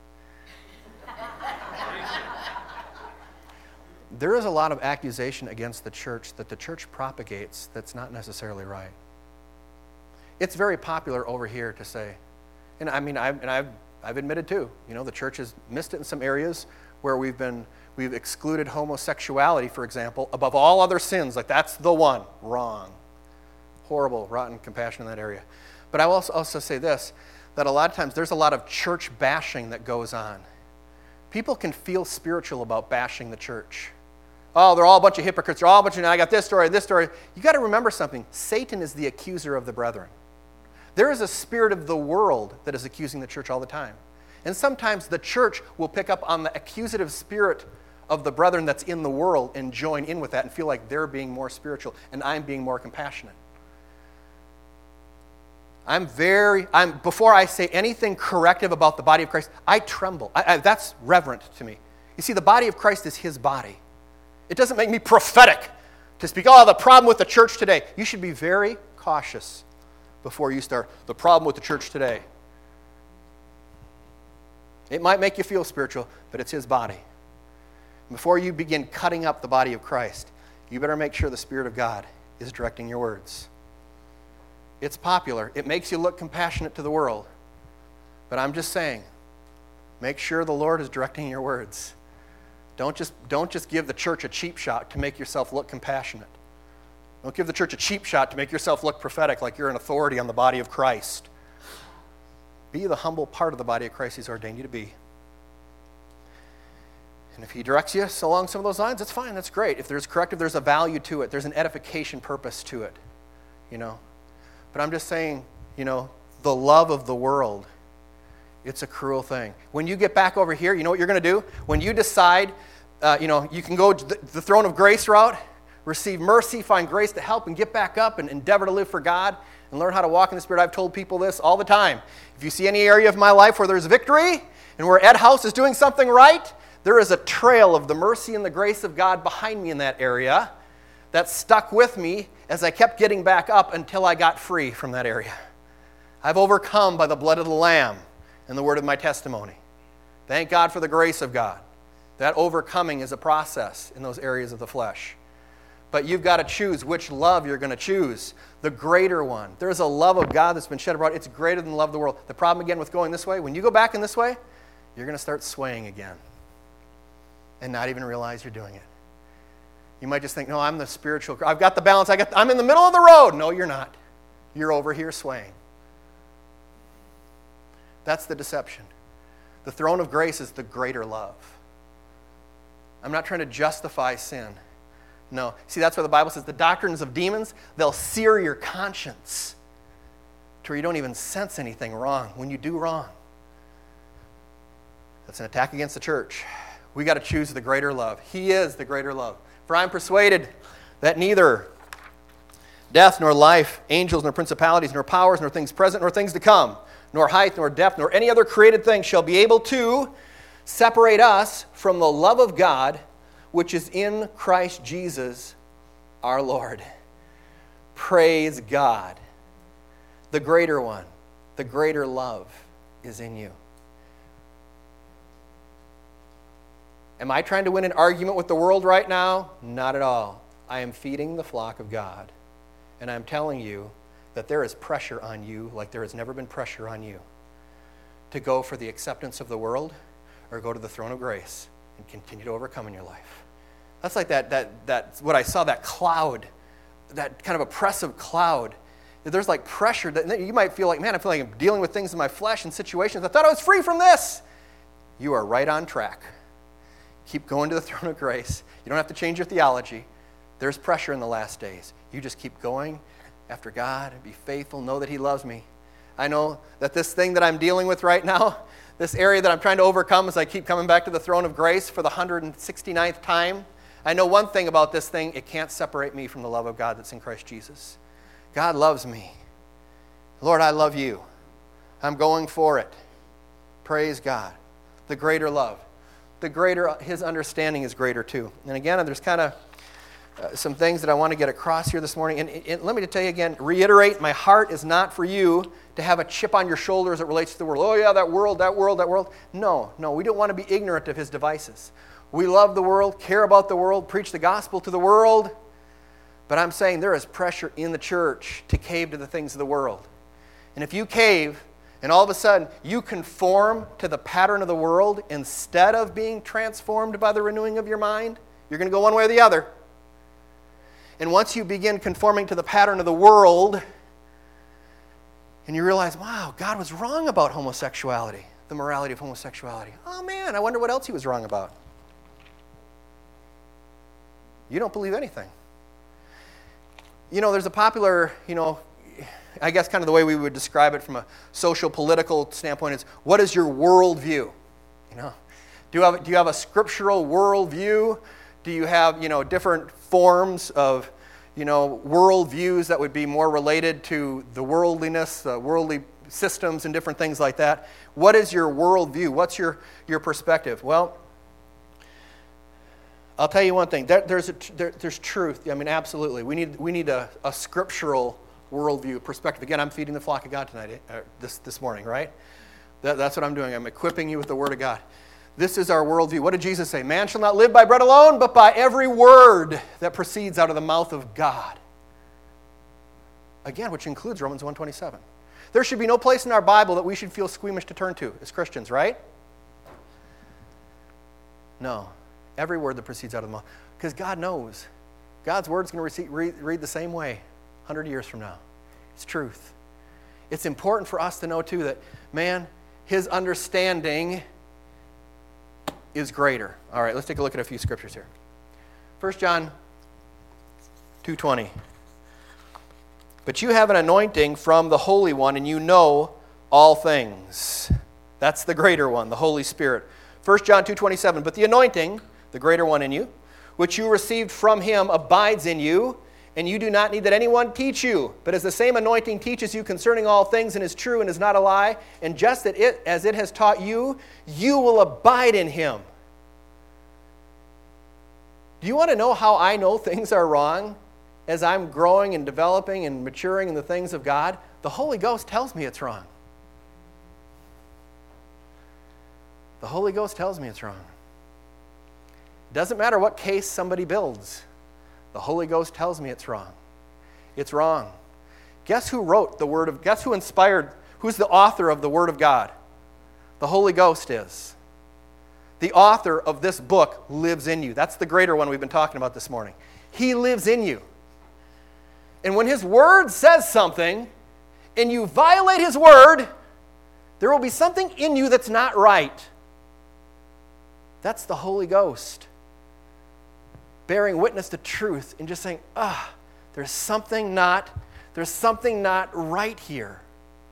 S1: There is a lot of accusation against the church that the church propagates that's not necessarily right. It's very popular over here to say, and I mean, I've, and I've, I've admitted too, you know, the church has missed it in some areas where we've been, we've excluded homosexuality, for example, above all other sins. Like, that's the one. Wrong. Horrible, rotten compassion in that area. But I will also, also say this, that a lot of times there's a lot of church bashing that goes on. People can feel spiritual about bashing the church. Oh, they're all a bunch of hypocrites. They're all a bunch of, I got this story, this story. You got to remember something. Satan is the accuser of the brethren. There is a spirit of the world that is accusing the church all the time. And sometimes the church will pick up on the accusative spirit of the brethren that's in the world and join in with that and feel like they're being more spiritual and I'm being more compassionate. I'm very, I'm before I say anything corrective about the body of Christ, I tremble. I, I, that's reverent to me. You see, the body of Christ is his body. It doesn't make me prophetic to speak, oh, the problem with the church today. You should be very cautious before you start, the problem with the church today. It might make you feel spiritual, but it's his body. Before you begin cutting up the body of Christ, you better make sure the Spirit of God is directing your words. It's popular. It makes you look compassionate to the world. But I'm just saying, make sure the Lord is directing your words. Don't just, don't just give the church a cheap shot to make yourself look compassionate. Don't give the church a cheap shot to make yourself look prophetic like you're an authority on the body of Christ. Be the humble part of the body of Christ he's ordained you to be. And if he directs you along some of those lines, that's fine, that's great. If there's corrective, there's a value to it. There's an edification purpose to it, you know. But I'm just saying, you know, the love of the world, it's a cruel thing. When you get back over here, you know what you're going to do? When you decide, uh, you know, you can go the, the throne of grace route, receive mercy, find grace to help, and get back up and endeavor to live for God and learn how to walk in the Spirit. I've told people this all the time. If you see any area of my life where there's victory and where Ed House is doing something right, there is a trail of the mercy and the grace of God behind me in that area that stuck with me as I kept getting back up until I got free from that area. I've overcome by the blood of the Lamb and the word of my testimony. Thank God for the grace of God. That overcoming is a process in those areas of the flesh. But you've got to choose which love you're going to choose. The greater one. There's a love of God that's been shed abroad. It's greater than the love of the world. The problem again with going this way, when you go back in this way, you're going to start swaying again and not even realize you're doing it. You might just think, no, I'm the spiritual, I've got the balance, I got, I'm in the middle of the road. No, you're not. You're over here swaying. That's the deception. The throne of grace is the greater love. I'm not trying to justify sin. No. See, that's where the Bible says the doctrines of demons, they'll sear your conscience. to where you don't even sense anything wrong when you do wrong. That's an attack against the church. We got to choose the greater love. He is the greater love. For I am persuaded that neither death nor life, angels nor principalities, nor powers, nor things present, nor things to come, nor height, nor depth, nor any other created thing shall be able to separate us from the love of God, which is in Christ Jesus our Lord. Praise God. The greater one, the greater love is in you. Am I trying to win an argument with the world right now? Not at all. I am feeding the flock of God. And I'm telling you that there is pressure on you like there has never been pressure on you to go for the acceptance of the world or go to the throne of grace and continue to overcome in your life. That's like that, that, that what I saw, that cloud, that kind of oppressive cloud. There's like pressure that you might feel like, man, I feel like I'm dealing with things in my flesh and situations. I thought I was free from this. You are right on track. Keep going to the throne of grace. You don't have to change your theology. There's pressure in the last days. You just keep going after God and be faithful. Know that He loves me. I know that this thing that I'm dealing with right now, this area that I'm trying to overcome as I keep coming back to the throne of grace for the one hundred sixty-ninth time, I know one thing about this thing. It can't separate me from the love of God that's in Christ Jesus. God loves me. Lord, I love you. I'm going for it. Praise God. The greater love. The greater, His understanding is greater too. And again, there's kind of uh, some things that I want to get across here this morning. And, and let me tell you again, reiterate, my heart is not for you to have a chip on your shoulder as it relates to the world. Oh yeah, that world, that world, that world. No, no, we don't want to be ignorant of His devices. We love the world, care about the world, preach the gospel to the world. But I'm saying there is pressure in the church to cave to the things of the world. And if you cave, and all of a sudden you conform to the pattern of the world instead of being transformed by the renewing of your mind, you're going to go one way or the other. And once you begin conforming to the pattern of the world, and you realize, wow, God was wrong about homosexuality, the morality of homosexuality. Oh man, I wonder what else He was wrong about. You don't believe anything. You know, there's a popular, you know, I guess kind of the way we would describe it from a social political standpoint is, what is your worldview? You know, do you have do you have a scriptural worldview? Do you have, you know, different forms of, you know, worldviews that would be more related to the worldliness, the worldly systems and different things like that? What is your worldview? What's your, your perspective? Well, I'll tell you one thing. There, there's, a, there, there's truth. I mean, absolutely. We need, we need a, a scriptural worldview perspective. Again, I'm feeding the flock of God tonight, uh, this, this morning, right? That, that's what I'm doing. I'm equipping you with the Word of God. This is our worldview. What did Jesus say? Man shall not live by bread alone, but by every word that proceeds out of the mouth of God. Again, which includes Romans one twenty-seven. There should be no place in our Bible that we should feel squeamish to turn to as Christians, right? No. Every word that proceeds out of the mouth. Because God knows. God's word's going to read, read the same way one hundred years from now. It's truth. It's important for us to know, too, that, man, His understanding is greater. All right, let's take a look at a few scriptures here. First John two twenty. But you have an anointing from the Holy One, and you know all things. That's the greater one, the Holy Spirit. First John two twenty-seven. But the anointing, the greater one in you, which you received from Him, abides in you, and you do not need that anyone teach you. But as the same anointing teaches you concerning all things, and is true and is not a lie, and just that it, as it has taught you, you will abide in Him. Do you want to know how I know things are wrong as I'm growing and developing and maturing in the things of God? The Holy Ghost tells me it's wrong. The Holy Ghost tells me it's wrong. It doesn't matter what case somebody builds. The Holy Ghost tells me it's wrong. It's wrong. Guess who wrote the Word of, guess who inspired, who's the author of the Word of God? The Holy Ghost is. The author of this book lives in you. That's the greater one we've been talking about this morning. He lives in you. And when His Word says something, and you violate His Word, there will be something in you that's not right. That's the Holy Ghost bearing witness to truth and just saying, ah, there's something not, there's something not right here.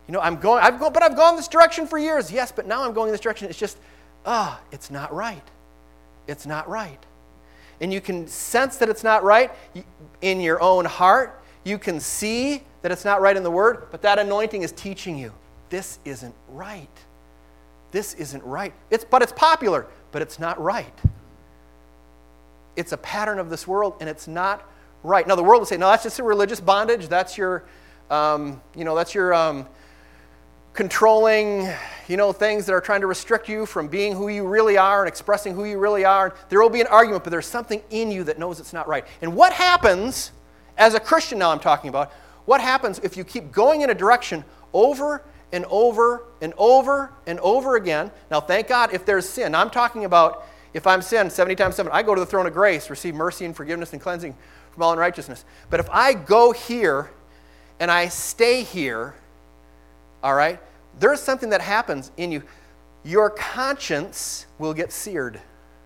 S1: You know, I'm going, I've go, but I've gone this direction for years. Yes, but now I'm going this direction. It's just, ah, it's not right. It's not right. And you can sense that it's not right in your own heart. You can see that it's not right in the Word, but that anointing is teaching you, this isn't right. This isn't right. It's, but it's popular, but it's not right. It's a pattern of this world, and it's not right. Now, the world will say, no, that's just a religious bondage. That's your, um, you know, that's your um, controlling, you know, things that are trying to restrict you from being who you really are and expressing who you really are. There will be an argument, but there's something in you that knows it's not right. And what happens, as a Christian now I'm talking about, what happens if you keep going in a direction over and over and over and over again? Now, thank God if there's sin. Now, I'm talking about if I'm sinned seventy times seven, I go to the throne of grace, receive mercy and forgiveness and cleansing from all unrighteousness. But if I go here and I stay here, all right, there's something that happens in you. Your conscience will get seared.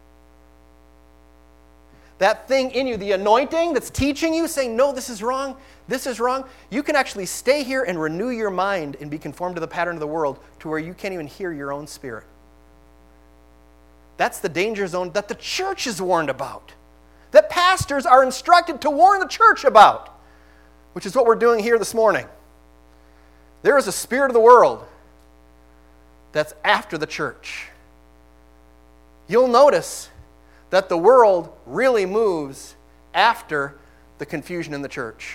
S1: That thing in you, the anointing that's teaching you, saying, no, this is wrong, this is wrong, you can actually stay here and renew your mind and be conformed to the pattern of the world to where you can't even hear your own spirit. That's the danger zone that the church is warned about, that pastors are instructed to warn the church about, which is what we're doing here this morning. There is a spirit of the world that's after the church. You'll notice that the world really moves after the confusion in the church.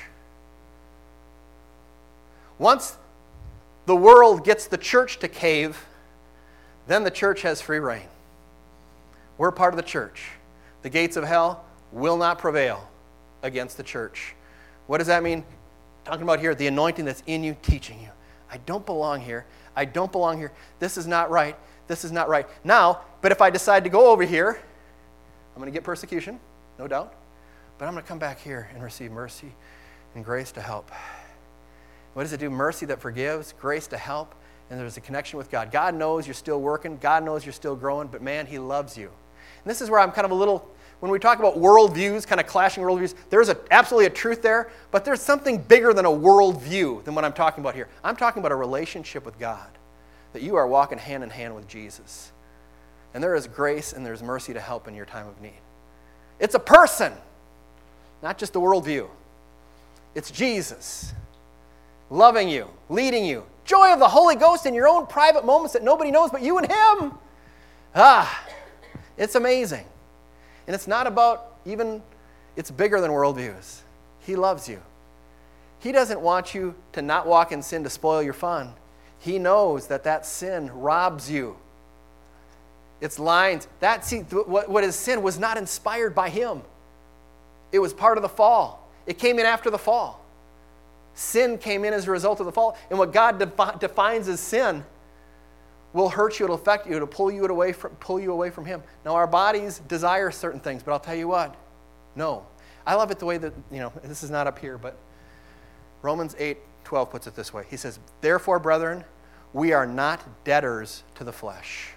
S1: Once the world gets the church to cave, then the church has free reign. We're part of the church. The gates of hell will not prevail against the church. What does that mean? Talking about here, the anointing that's in you, teaching you. I don't belong here. I don't belong here. This is not right. This is not right. Now, but if I decide to go over here, I'm going to get persecution, no doubt. But I'm going to come back here and receive mercy and grace to help. What does it do? Mercy that forgives, grace to help, and there's a connection with God. God knows you're still working. God knows you're still growing, but man, He loves you. And this is where I'm kind of a little, when we talk about worldviews, kind of clashing worldviews, there's a, absolutely a truth there, but there's something bigger than a worldview than what I'm talking about here. I'm talking about a relationship with God, that you are walking hand in hand with Jesus. And there is grace and there's mercy to help in your time of need. It's a person, not just a worldview. It's Jesus loving you, leading you. Joy of the Holy Ghost in your own private moments that nobody knows but you and Him. Ah, it's amazing. And it's not about even, it's bigger than worldviews. He loves you. He doesn't want you to not walk in sin to spoil your fun. He knows that that sin robs you. It's lines. That see, what, what is sin was not inspired by Him. It was part of the fall. It came in after the fall. Sin came in as a result of the fall. And what God defi- defines as sin will hurt you, it'll affect you, it'll pull you away from pull you away from Him. Now our bodies desire certain things, but I'll tell you what, no. I love it the way that, you know, this is not up here, but Romans eight twelve puts it this way. He says, therefore, brethren, we are not debtors to the flesh,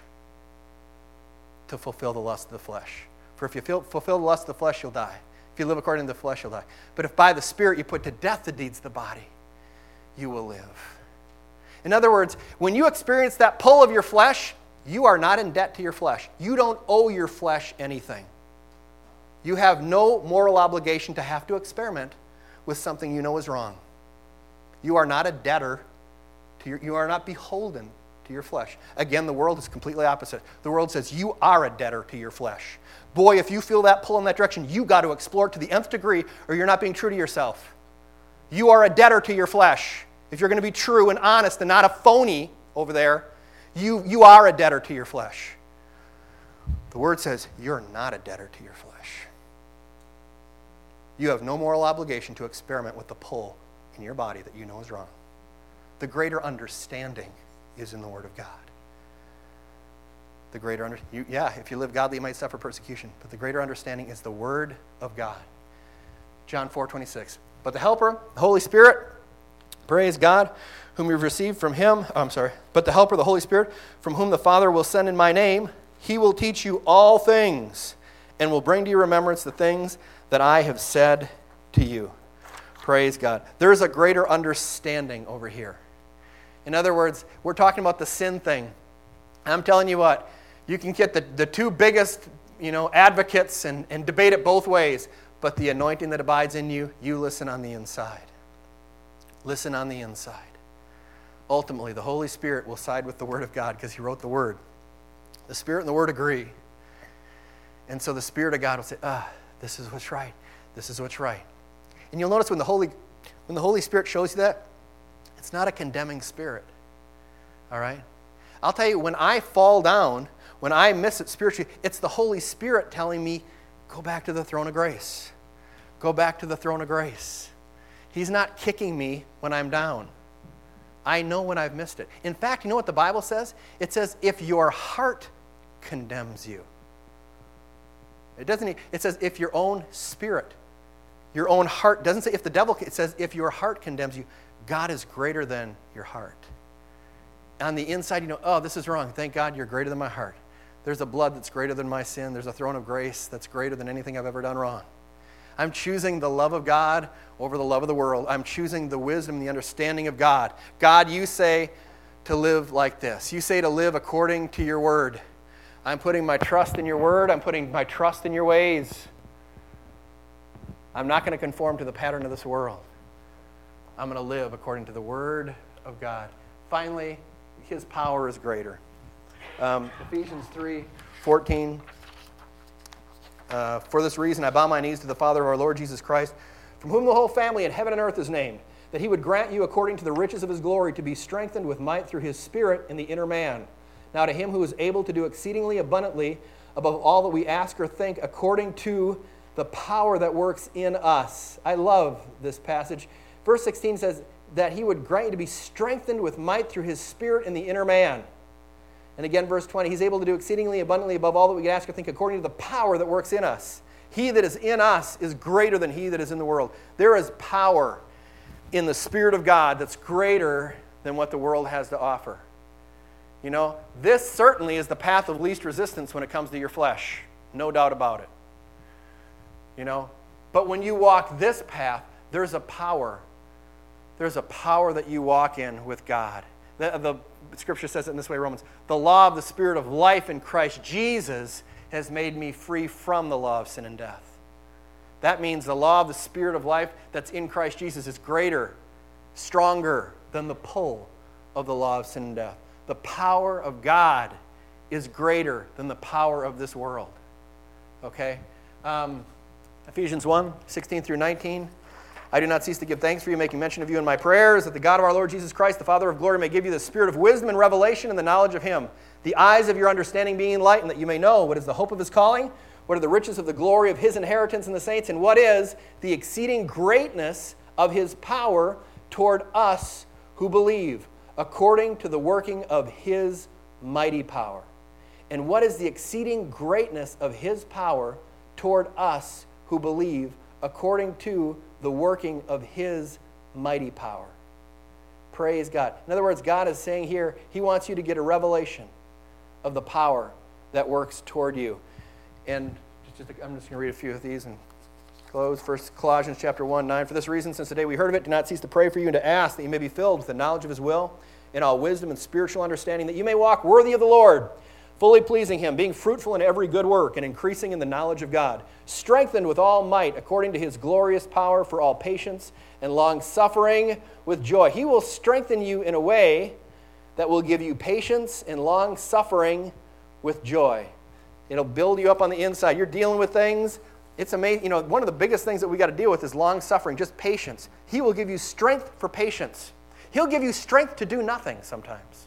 S1: to fulfill the lust of the flesh. For if you feel, fulfill the lust of the flesh, you'll die. If you live according to the flesh, you'll die. But if by the Spirit you put to death the deeds of the body, you will live. In other words, when you experience that pull of your flesh, you are not in debt to your flesh. You don't owe your flesh anything. You have no moral obligation to have to experiment with something you know is wrong. You are not a debtor to your, you are not beholden to your flesh. Again, the world is completely opposite. The world says you are a debtor to your flesh. Boy, if you feel that pull in that direction, you got to explore it to the nth degree or you're not being true to yourself. You are a debtor to your flesh. If you're going to be true and honest and not a phony over there, you, you are a debtor to your flesh. The Word says you're not a debtor to your flesh. You have no moral obligation to experiment with the pull in your body that you know is wrong. The greater understanding is in the Word of God. The greater under, you, yeah, if you live godly, you might suffer persecution, but the greater understanding is the Word of God. John four twenty-six. But the Helper, the Holy Spirit, praise God, whom you've received from Him. Oh, I'm sorry. But the Helper, the Holy Spirit, from whom the Father will send in my name, He will teach you all things and will bring to your remembrance the things that I have said to you. Praise God. There is a greater understanding over here. In other words, we're talking about the sin thing. I'm telling you what, you can get the, the two biggest, you know, advocates and, and debate it both ways, but the anointing that abides in you, you listen on the inside. Listen on the inside. Ultimately, the Holy Spirit will side with the Word of God because He wrote the Word. The Spirit and the Word agree. And so the Spirit of God will say, ah, this is what's right. This is what's right. And you'll notice when the Holy, when the Holy Spirit shows you that, it's not a condemning spirit. All right? I'll tell you, when I fall down, when I miss it spiritually, it's the Holy Spirit telling me, go back to the throne of grace. Go back to the throne of grace. He's not kicking me when I'm down. I know when I've missed it. In fact, you know what the Bible says? It says, if your heart condemns you. It doesn't, it says, if your own spirit, your own heart, doesn't say if the devil, it says, if your heart condemns you. God is greater than your heart. On the inside, you know, oh, this is wrong. Thank God you're greater than my heart. There's a blood that's greater than my sin. There's a throne of grace that's greater than anything I've ever done wrong. I'm choosing the love of God over the love of the world. I'm choosing the wisdom, the understanding of God. God, you say to live like this. You say to live according to your word. I'm putting my trust in your word. I'm putting my trust in your ways. I'm not going to conform to the pattern of this world. I'm going to live according to the word of God. Finally, his power is greater. Um, Ephesians three fourteen. Uh, For this reason, I bow my knees to the Father of our Lord Jesus Christ, from whom the whole family in heaven and earth is named, that he would grant you, according to the riches of his glory, to be strengthened with might through his Spirit in the inner man. Now to him who is able to do exceedingly abundantly above all that we ask or think, according to the power that works in us. I love this passage. Verse sixteen says that he would grant you to be strengthened with might through his Spirit in the inner man. And again, verse twenty, he's able to do exceedingly abundantly above all that we could ask or think, according to the power that works in us. He that is in us is greater than he that is in the world. There is power in the Spirit of God that's greater than what the world has to offer. You know, this certainly is the path of least resistance when it comes to your flesh. No doubt about it. You know, but when you walk this path, there's a power. There's a power that you walk in with God. The, the Scripture says it in this way, Romans. The law of the Spirit of life in Christ Jesus has made me free from the law of sin and death. That means the law of the Spirit of life that's in Christ Jesus is greater, stronger than the pull of the law of sin and death. The power of God is greater than the power of this world. Okay? Um, Ephesians one, sixteen through nineteen. I do not cease to give thanks for you, making mention of you in my prayers, that the God of our Lord Jesus Christ, the Father of glory, may give you the spirit of wisdom and revelation and the knowledge of him, the eyes of your understanding being enlightened, that you may know what is the hope of his calling, what are the riches of the glory of his inheritance in the saints, and what is the exceeding greatness of his power toward us who believe, according to the working of his mighty power. And what is the exceeding greatness of his power toward us who believe, according to the working of his mighty power. Praise God. In other words, God is saying here, he wants you to get a revelation of the power that works toward you. And just, I'm just going to read a few of these and close. First Colossians chapter one, nine. For this reason, since the day we heard of it, do not cease to pray for you and to ask that you may be filled with the knowledge of his will in all wisdom and spiritual understanding, that you may walk worthy of the Lord, fully pleasing him, being fruitful in every good work and increasing in the knowledge of God, strengthened with all might according to his glorious power for all patience and long-suffering with joy. He will strengthen you in a way that will give you patience and long-suffering with joy. It'll build you up on the inside. You're dealing with things. It's amazing. You know, one of the biggest things that we got to deal with is long-suffering, just patience. He will give you strength for patience. He'll give you strength to do nothing sometimes.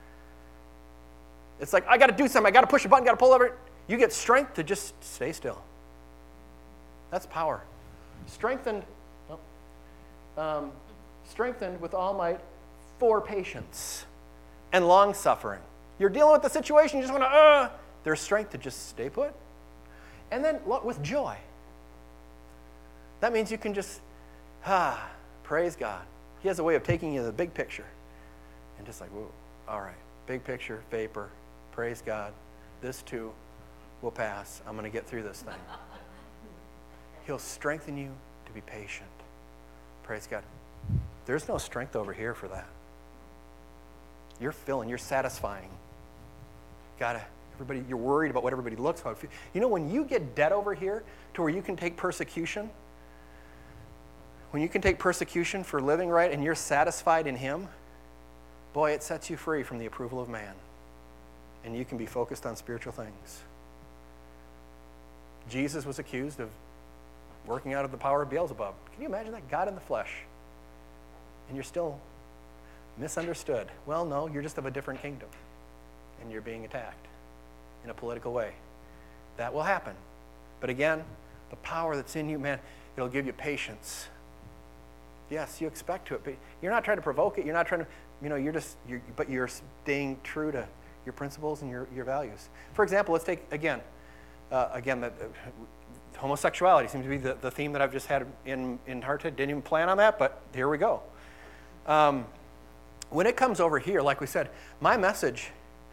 S1: It's like, I got to do something. I got to push a button, got to pull over it. You get strength to just stay still. That's power. Strengthened, um, strengthened with all might for patience and long-suffering. You're dealing with the situation, you just want to, uh, there's strength to just stay put. And then with joy. That means you can just, ah, praise God. He has a way of taking you to the big picture. And just like, whoa, all right, big picture, vapor. Praise God. This too will pass. I'm going to get through this thing. He'll strengthen you to be patient. Praise God. There's no strength over here for that. you're filling, you're satisfying. Gotta, everybody, you're worried about what everybody looks like. You know, when you get dead over here to where you can take persecution, when you can take persecution for living right and you're satisfied in Him, boy, it sets you free from the approval of man. And you can be focused on spiritual things. Jesus was accused of working out of the power of Beelzebub. Can you imagine that? God in the flesh. And you're still misunderstood. Well, no, you're just of a different kingdom. And you're being attacked in a political way. That will happen. But again, the power that's in you, man, it'll give you patience. Yes, you expect to it, but you're not trying to provoke it. You're not trying to, you know, you're just, you're, but you're staying true to your principles and your, your values. For example, let's take, again, uh, again, the, uh, homosexuality seems to be the, the theme that I've just had in, in heart. Didn't even plan on that, but here we go. Um, when it comes over here, like we said, my message,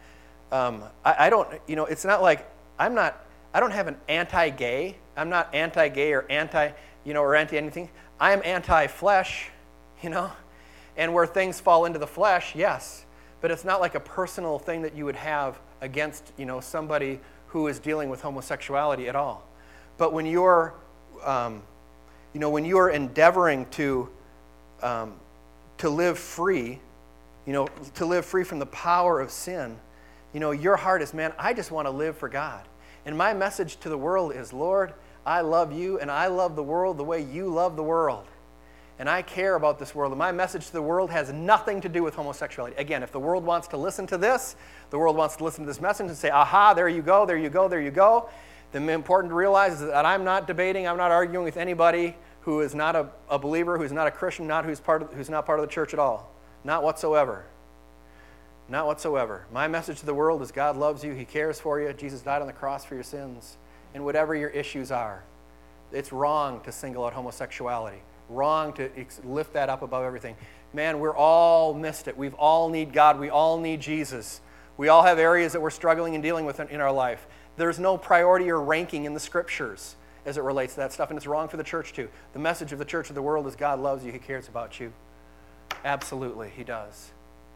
S1: um, I, I don't, you know, it's not like, I'm not, I don't have an anti-gay. I'm not anti-gay or anti, you know, or anti-anything. I am anti-flesh, you know, and where things fall into the flesh, yes, but it's not like a personal thing that you would have against, you know, somebody who is dealing with homosexuality at all. But when you're, um, you know, when you're endeavoring to, um, to live free, you know, to live free from the power of sin, you know, your heart is, man, I just want to live for God. And my message to the world is, Lord, I love you and I love the world the way you love the world. And I care about this world. And my message to the world has nothing to do with homosexuality. Again, if the world wants to listen to this, the world wants to listen to this message and say, aha, there you go, there you go, there you go. The important to realize is that I'm not debating, I'm not arguing with anybody who is not a, a believer, who's not a Christian, not who's part of, who's not part of the church at all. Not whatsoever. Not whatsoever. My message to the world is God loves you, He cares for you, Jesus died on the cross for your sins. And whatever your issues are, it's wrong to single out homosexuality. Wrong to lift that up above everything. Man, we're all missed it. We all need God. We all need Jesus. We all have areas that we're struggling and dealing with in, in our life. There's no priority or ranking in the Scriptures as it relates to that stuff, and it's wrong for the church too. The message of the church of the world is God loves you. He cares about you. Absolutely, He does.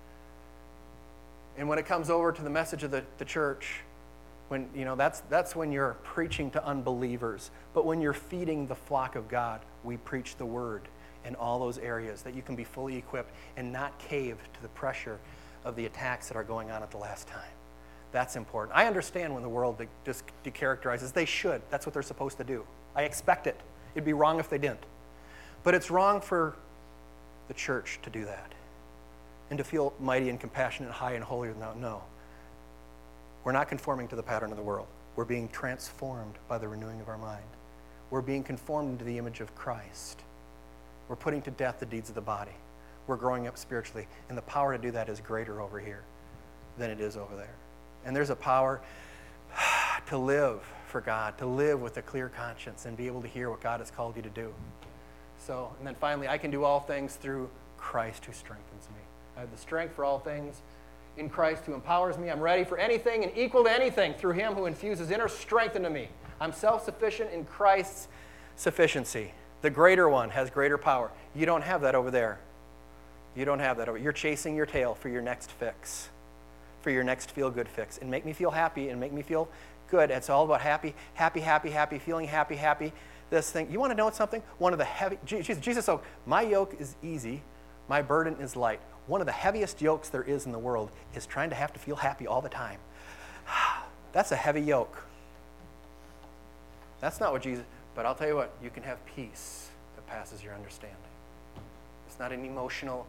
S1: And when it comes over to the message of the, the church, when you know that's that's when you're preaching to unbelievers. But when you're feeding the flock of God, we preach the word in all those areas that you can be fully equipped and not cave to the pressure of the attacks that are going on at the last time. That's important. I understand when the world de- just decharacterizes. They should. That's what they're supposed to do. I expect it. It'd be wrong if they didn't. But it's wrong for the church to do that and to feel mighty and compassionate, high and holy. No, no. We're not conforming to the pattern of the world. We're being transformed by the renewing of our mind. We're being conformed into the image of Christ. We're putting to death the deeds of the body. We're growing up spiritually. And the power to do that is greater over here than it is over there. And there's a power to live for God, to live with a clear conscience and be able to hear what God has called you to do. So, and then finally, I can do all things through Christ who strengthens me. I have the strength for all things in Christ who empowers me. I'm ready for anything and equal to anything through Him who infuses inner strength into me. I'm self-sufficient in Christ's sufficiency. The greater one has greater power. You don't have that over there. You don't have that over. You're chasing your tail for your next fix, for your next feel-good fix. And make me feel happy and make me feel good. It's all about happy, happy, happy, happy, feeling happy, happy. This thing. You want to know something? One of the heavy, Jesus, Jesus said, my yoke is easy, my burden is light. One of the heaviest yokes there is in the world is trying to have to feel happy all the time. That's a heavy yoke. That's not what Jesus, but I'll tell you what, you can have peace that passes your understanding. It's not an emotional,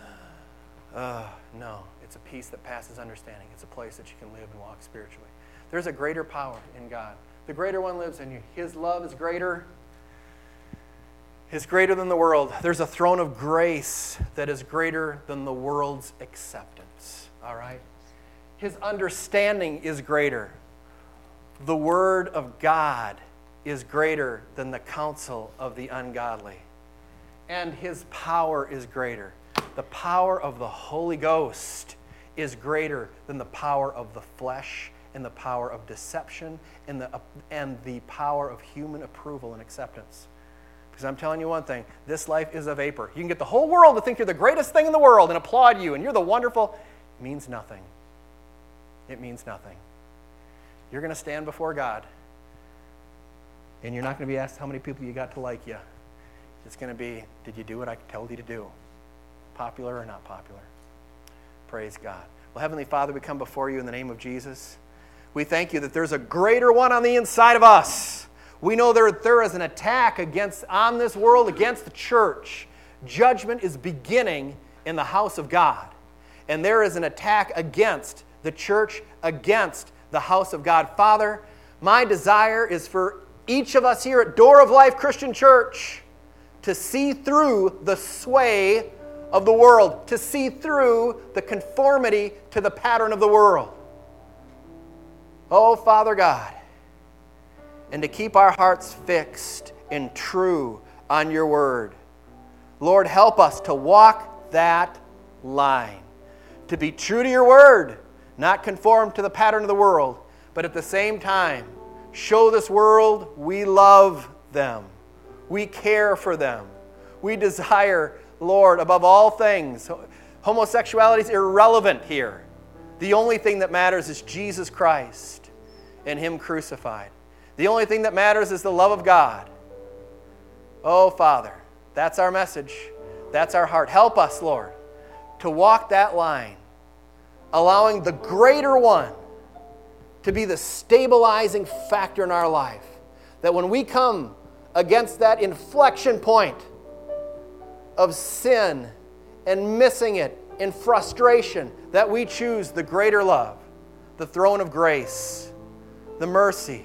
S1: uh, no, it's a peace that passes understanding. It's a place that you can live and walk spiritually. There's a greater power in God. The greater one lives in you. His love is greater. Is greater than the world. There's a throne of grace that is greater than the world's acceptance. All right? His understanding is greater. The word of God is greater than the counsel of the ungodly. And His power is greater. The power of the Holy Ghost is greater than the power of the flesh and the power of deception and the, and the power of human approval and acceptance. Because I'm telling you one thing, this life is a vapor. You can get the whole world to think you're the greatest thing in the world and applaud you, and you're the wonderful. means nothing. It means nothing. You're going to stand before God, and you're not going to be asked how many people you got to like you. It's going to be, did you do what I told you to do? Popular or not popular? Praise God. Well, Heavenly Father, we come before you in the name of Jesus. We thank you that there's a greater one on the inside of us. We know there, there is an attack against on this world against the church. Judgment is beginning in the house of God. And there is an attack against the church, against the house of God. Father, my desire is for each of us here at Door of Life Christian Church to see through the sway of the world, to see through the conformity to the pattern of the world. Oh, Father God, and to keep our hearts fixed and true on your word. Lord, help us to walk that line, to be true to your word, not conform to the pattern of the world, but at the same time, show this world we love them. We care for them. We desire, Lord, above all things. Homosexuality is irrelevant here. The only thing that matters is Jesus Christ and Him crucified. The only thing that matters is the love of God. Oh, Father, that's our message. That's our heart. Help us, Lord, to walk that line, allowing the greater one to be the stabilizing factor in our life. That when we come against that inflection point of sin and missing it in frustration, that we choose the greater love, the throne of grace, the mercy,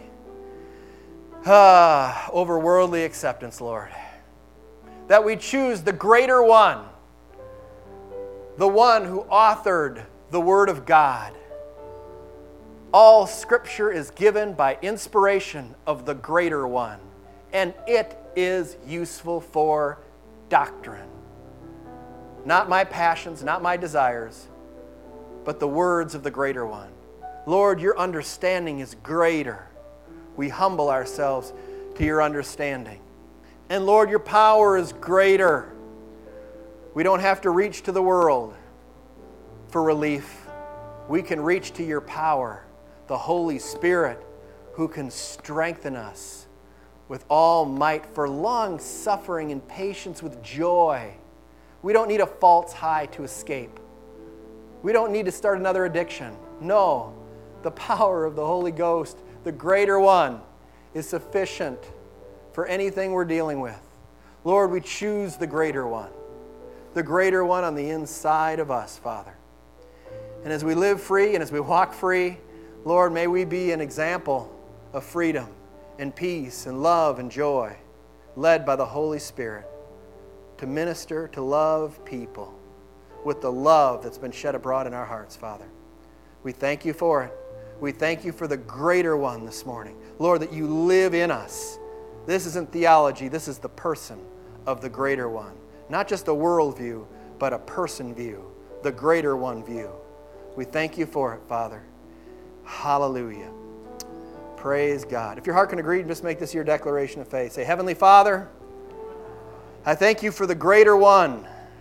S1: ah, over worldly acceptance, Lord. That we choose the greater one, the one who authored the Word of God. All Scripture is given by inspiration of the greater one, and it is useful for doctrine. Not my passions, not my desires, but the words of the greater one. Lord, your understanding is greater. We humble ourselves to your understanding. And Lord, your power is greater. We don't have to reach to the world for relief. We can reach to your power, the Holy Spirit, who can strengthen us with all might for long suffering and patience with joy. We don't need a false high to escape. We don't need to start another addiction. No, the power of the Holy Ghost, the greater one, is sufficient for anything we're dealing with. Lord, we choose the greater one, the greater one on the inside of us, Father. And as we live free and as we walk free, Lord, may we be an example of freedom and peace and love and joy, led by the Holy Spirit to minister, to love people with the love that's been shed abroad in our hearts, Father. We thank you for it. We thank you for the greater one this morning. Lord, that you live in us. This isn't theology. This is the person of the greater one. Not just a world view, but a person view, the greater one view. We thank you for it, Father. Hallelujah. Praise God. If your heart can agree, just make this your declaration of faith. Say, Heavenly Father, I thank you for the greater one.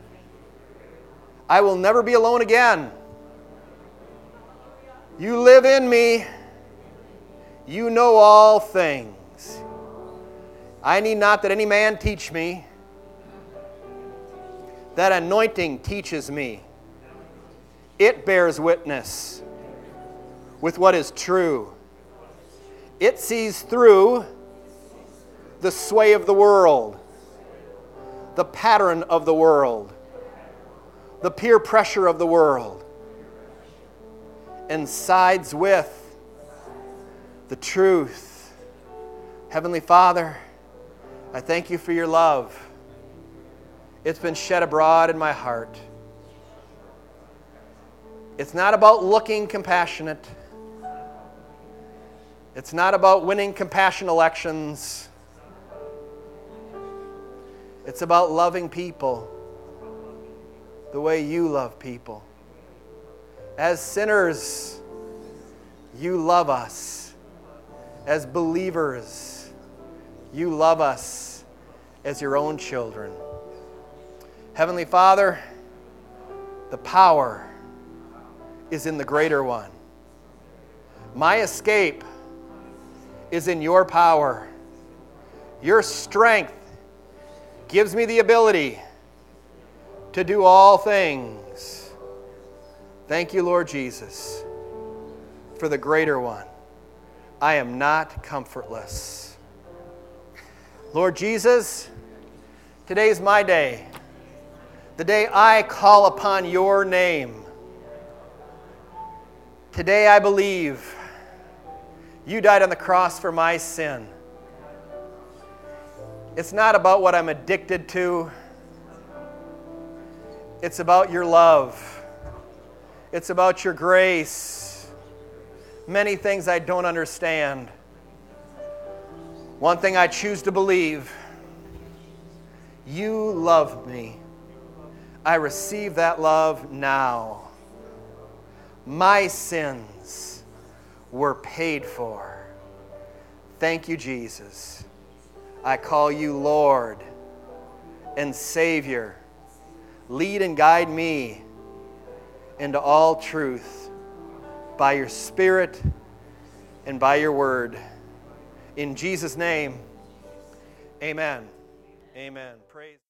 S1: I will never be alone again. You live in me. You know all things. I need not that any man teach me. That anointing teaches me. It bears witness with what is true. It sees through the sway of the world, the pattern of the world, the peer pressure of the world, and sides with the truth. Heavenly Father, I thank you for your love. It's been shed abroad in my heart. It's not about looking compassionate. It's not about winning compassion elections. It's about loving people the way you love people. As sinners, you love us. As believers, you love us as your own children. Heavenly Father, the power is in the greater one. My escape is in your power. Your strength gives me the ability to do all things. Thank you, Lord Jesus, for the greater one. I am not comfortless. Lord Jesus, today's my day, the day I call upon your name. Today I believe you died on the cross for my sin. It's not about what I'm addicted to. It's about your love. It's about your grace. Many things I don't understand. One thing I choose to believe, you love me. I receive that love now. My sins were paid for. Thank you, Jesus. I call you Lord and Savior. Lead and guide me into all truth by your Spirit and by your word. In Jesus' name, amen. Amen. Praise.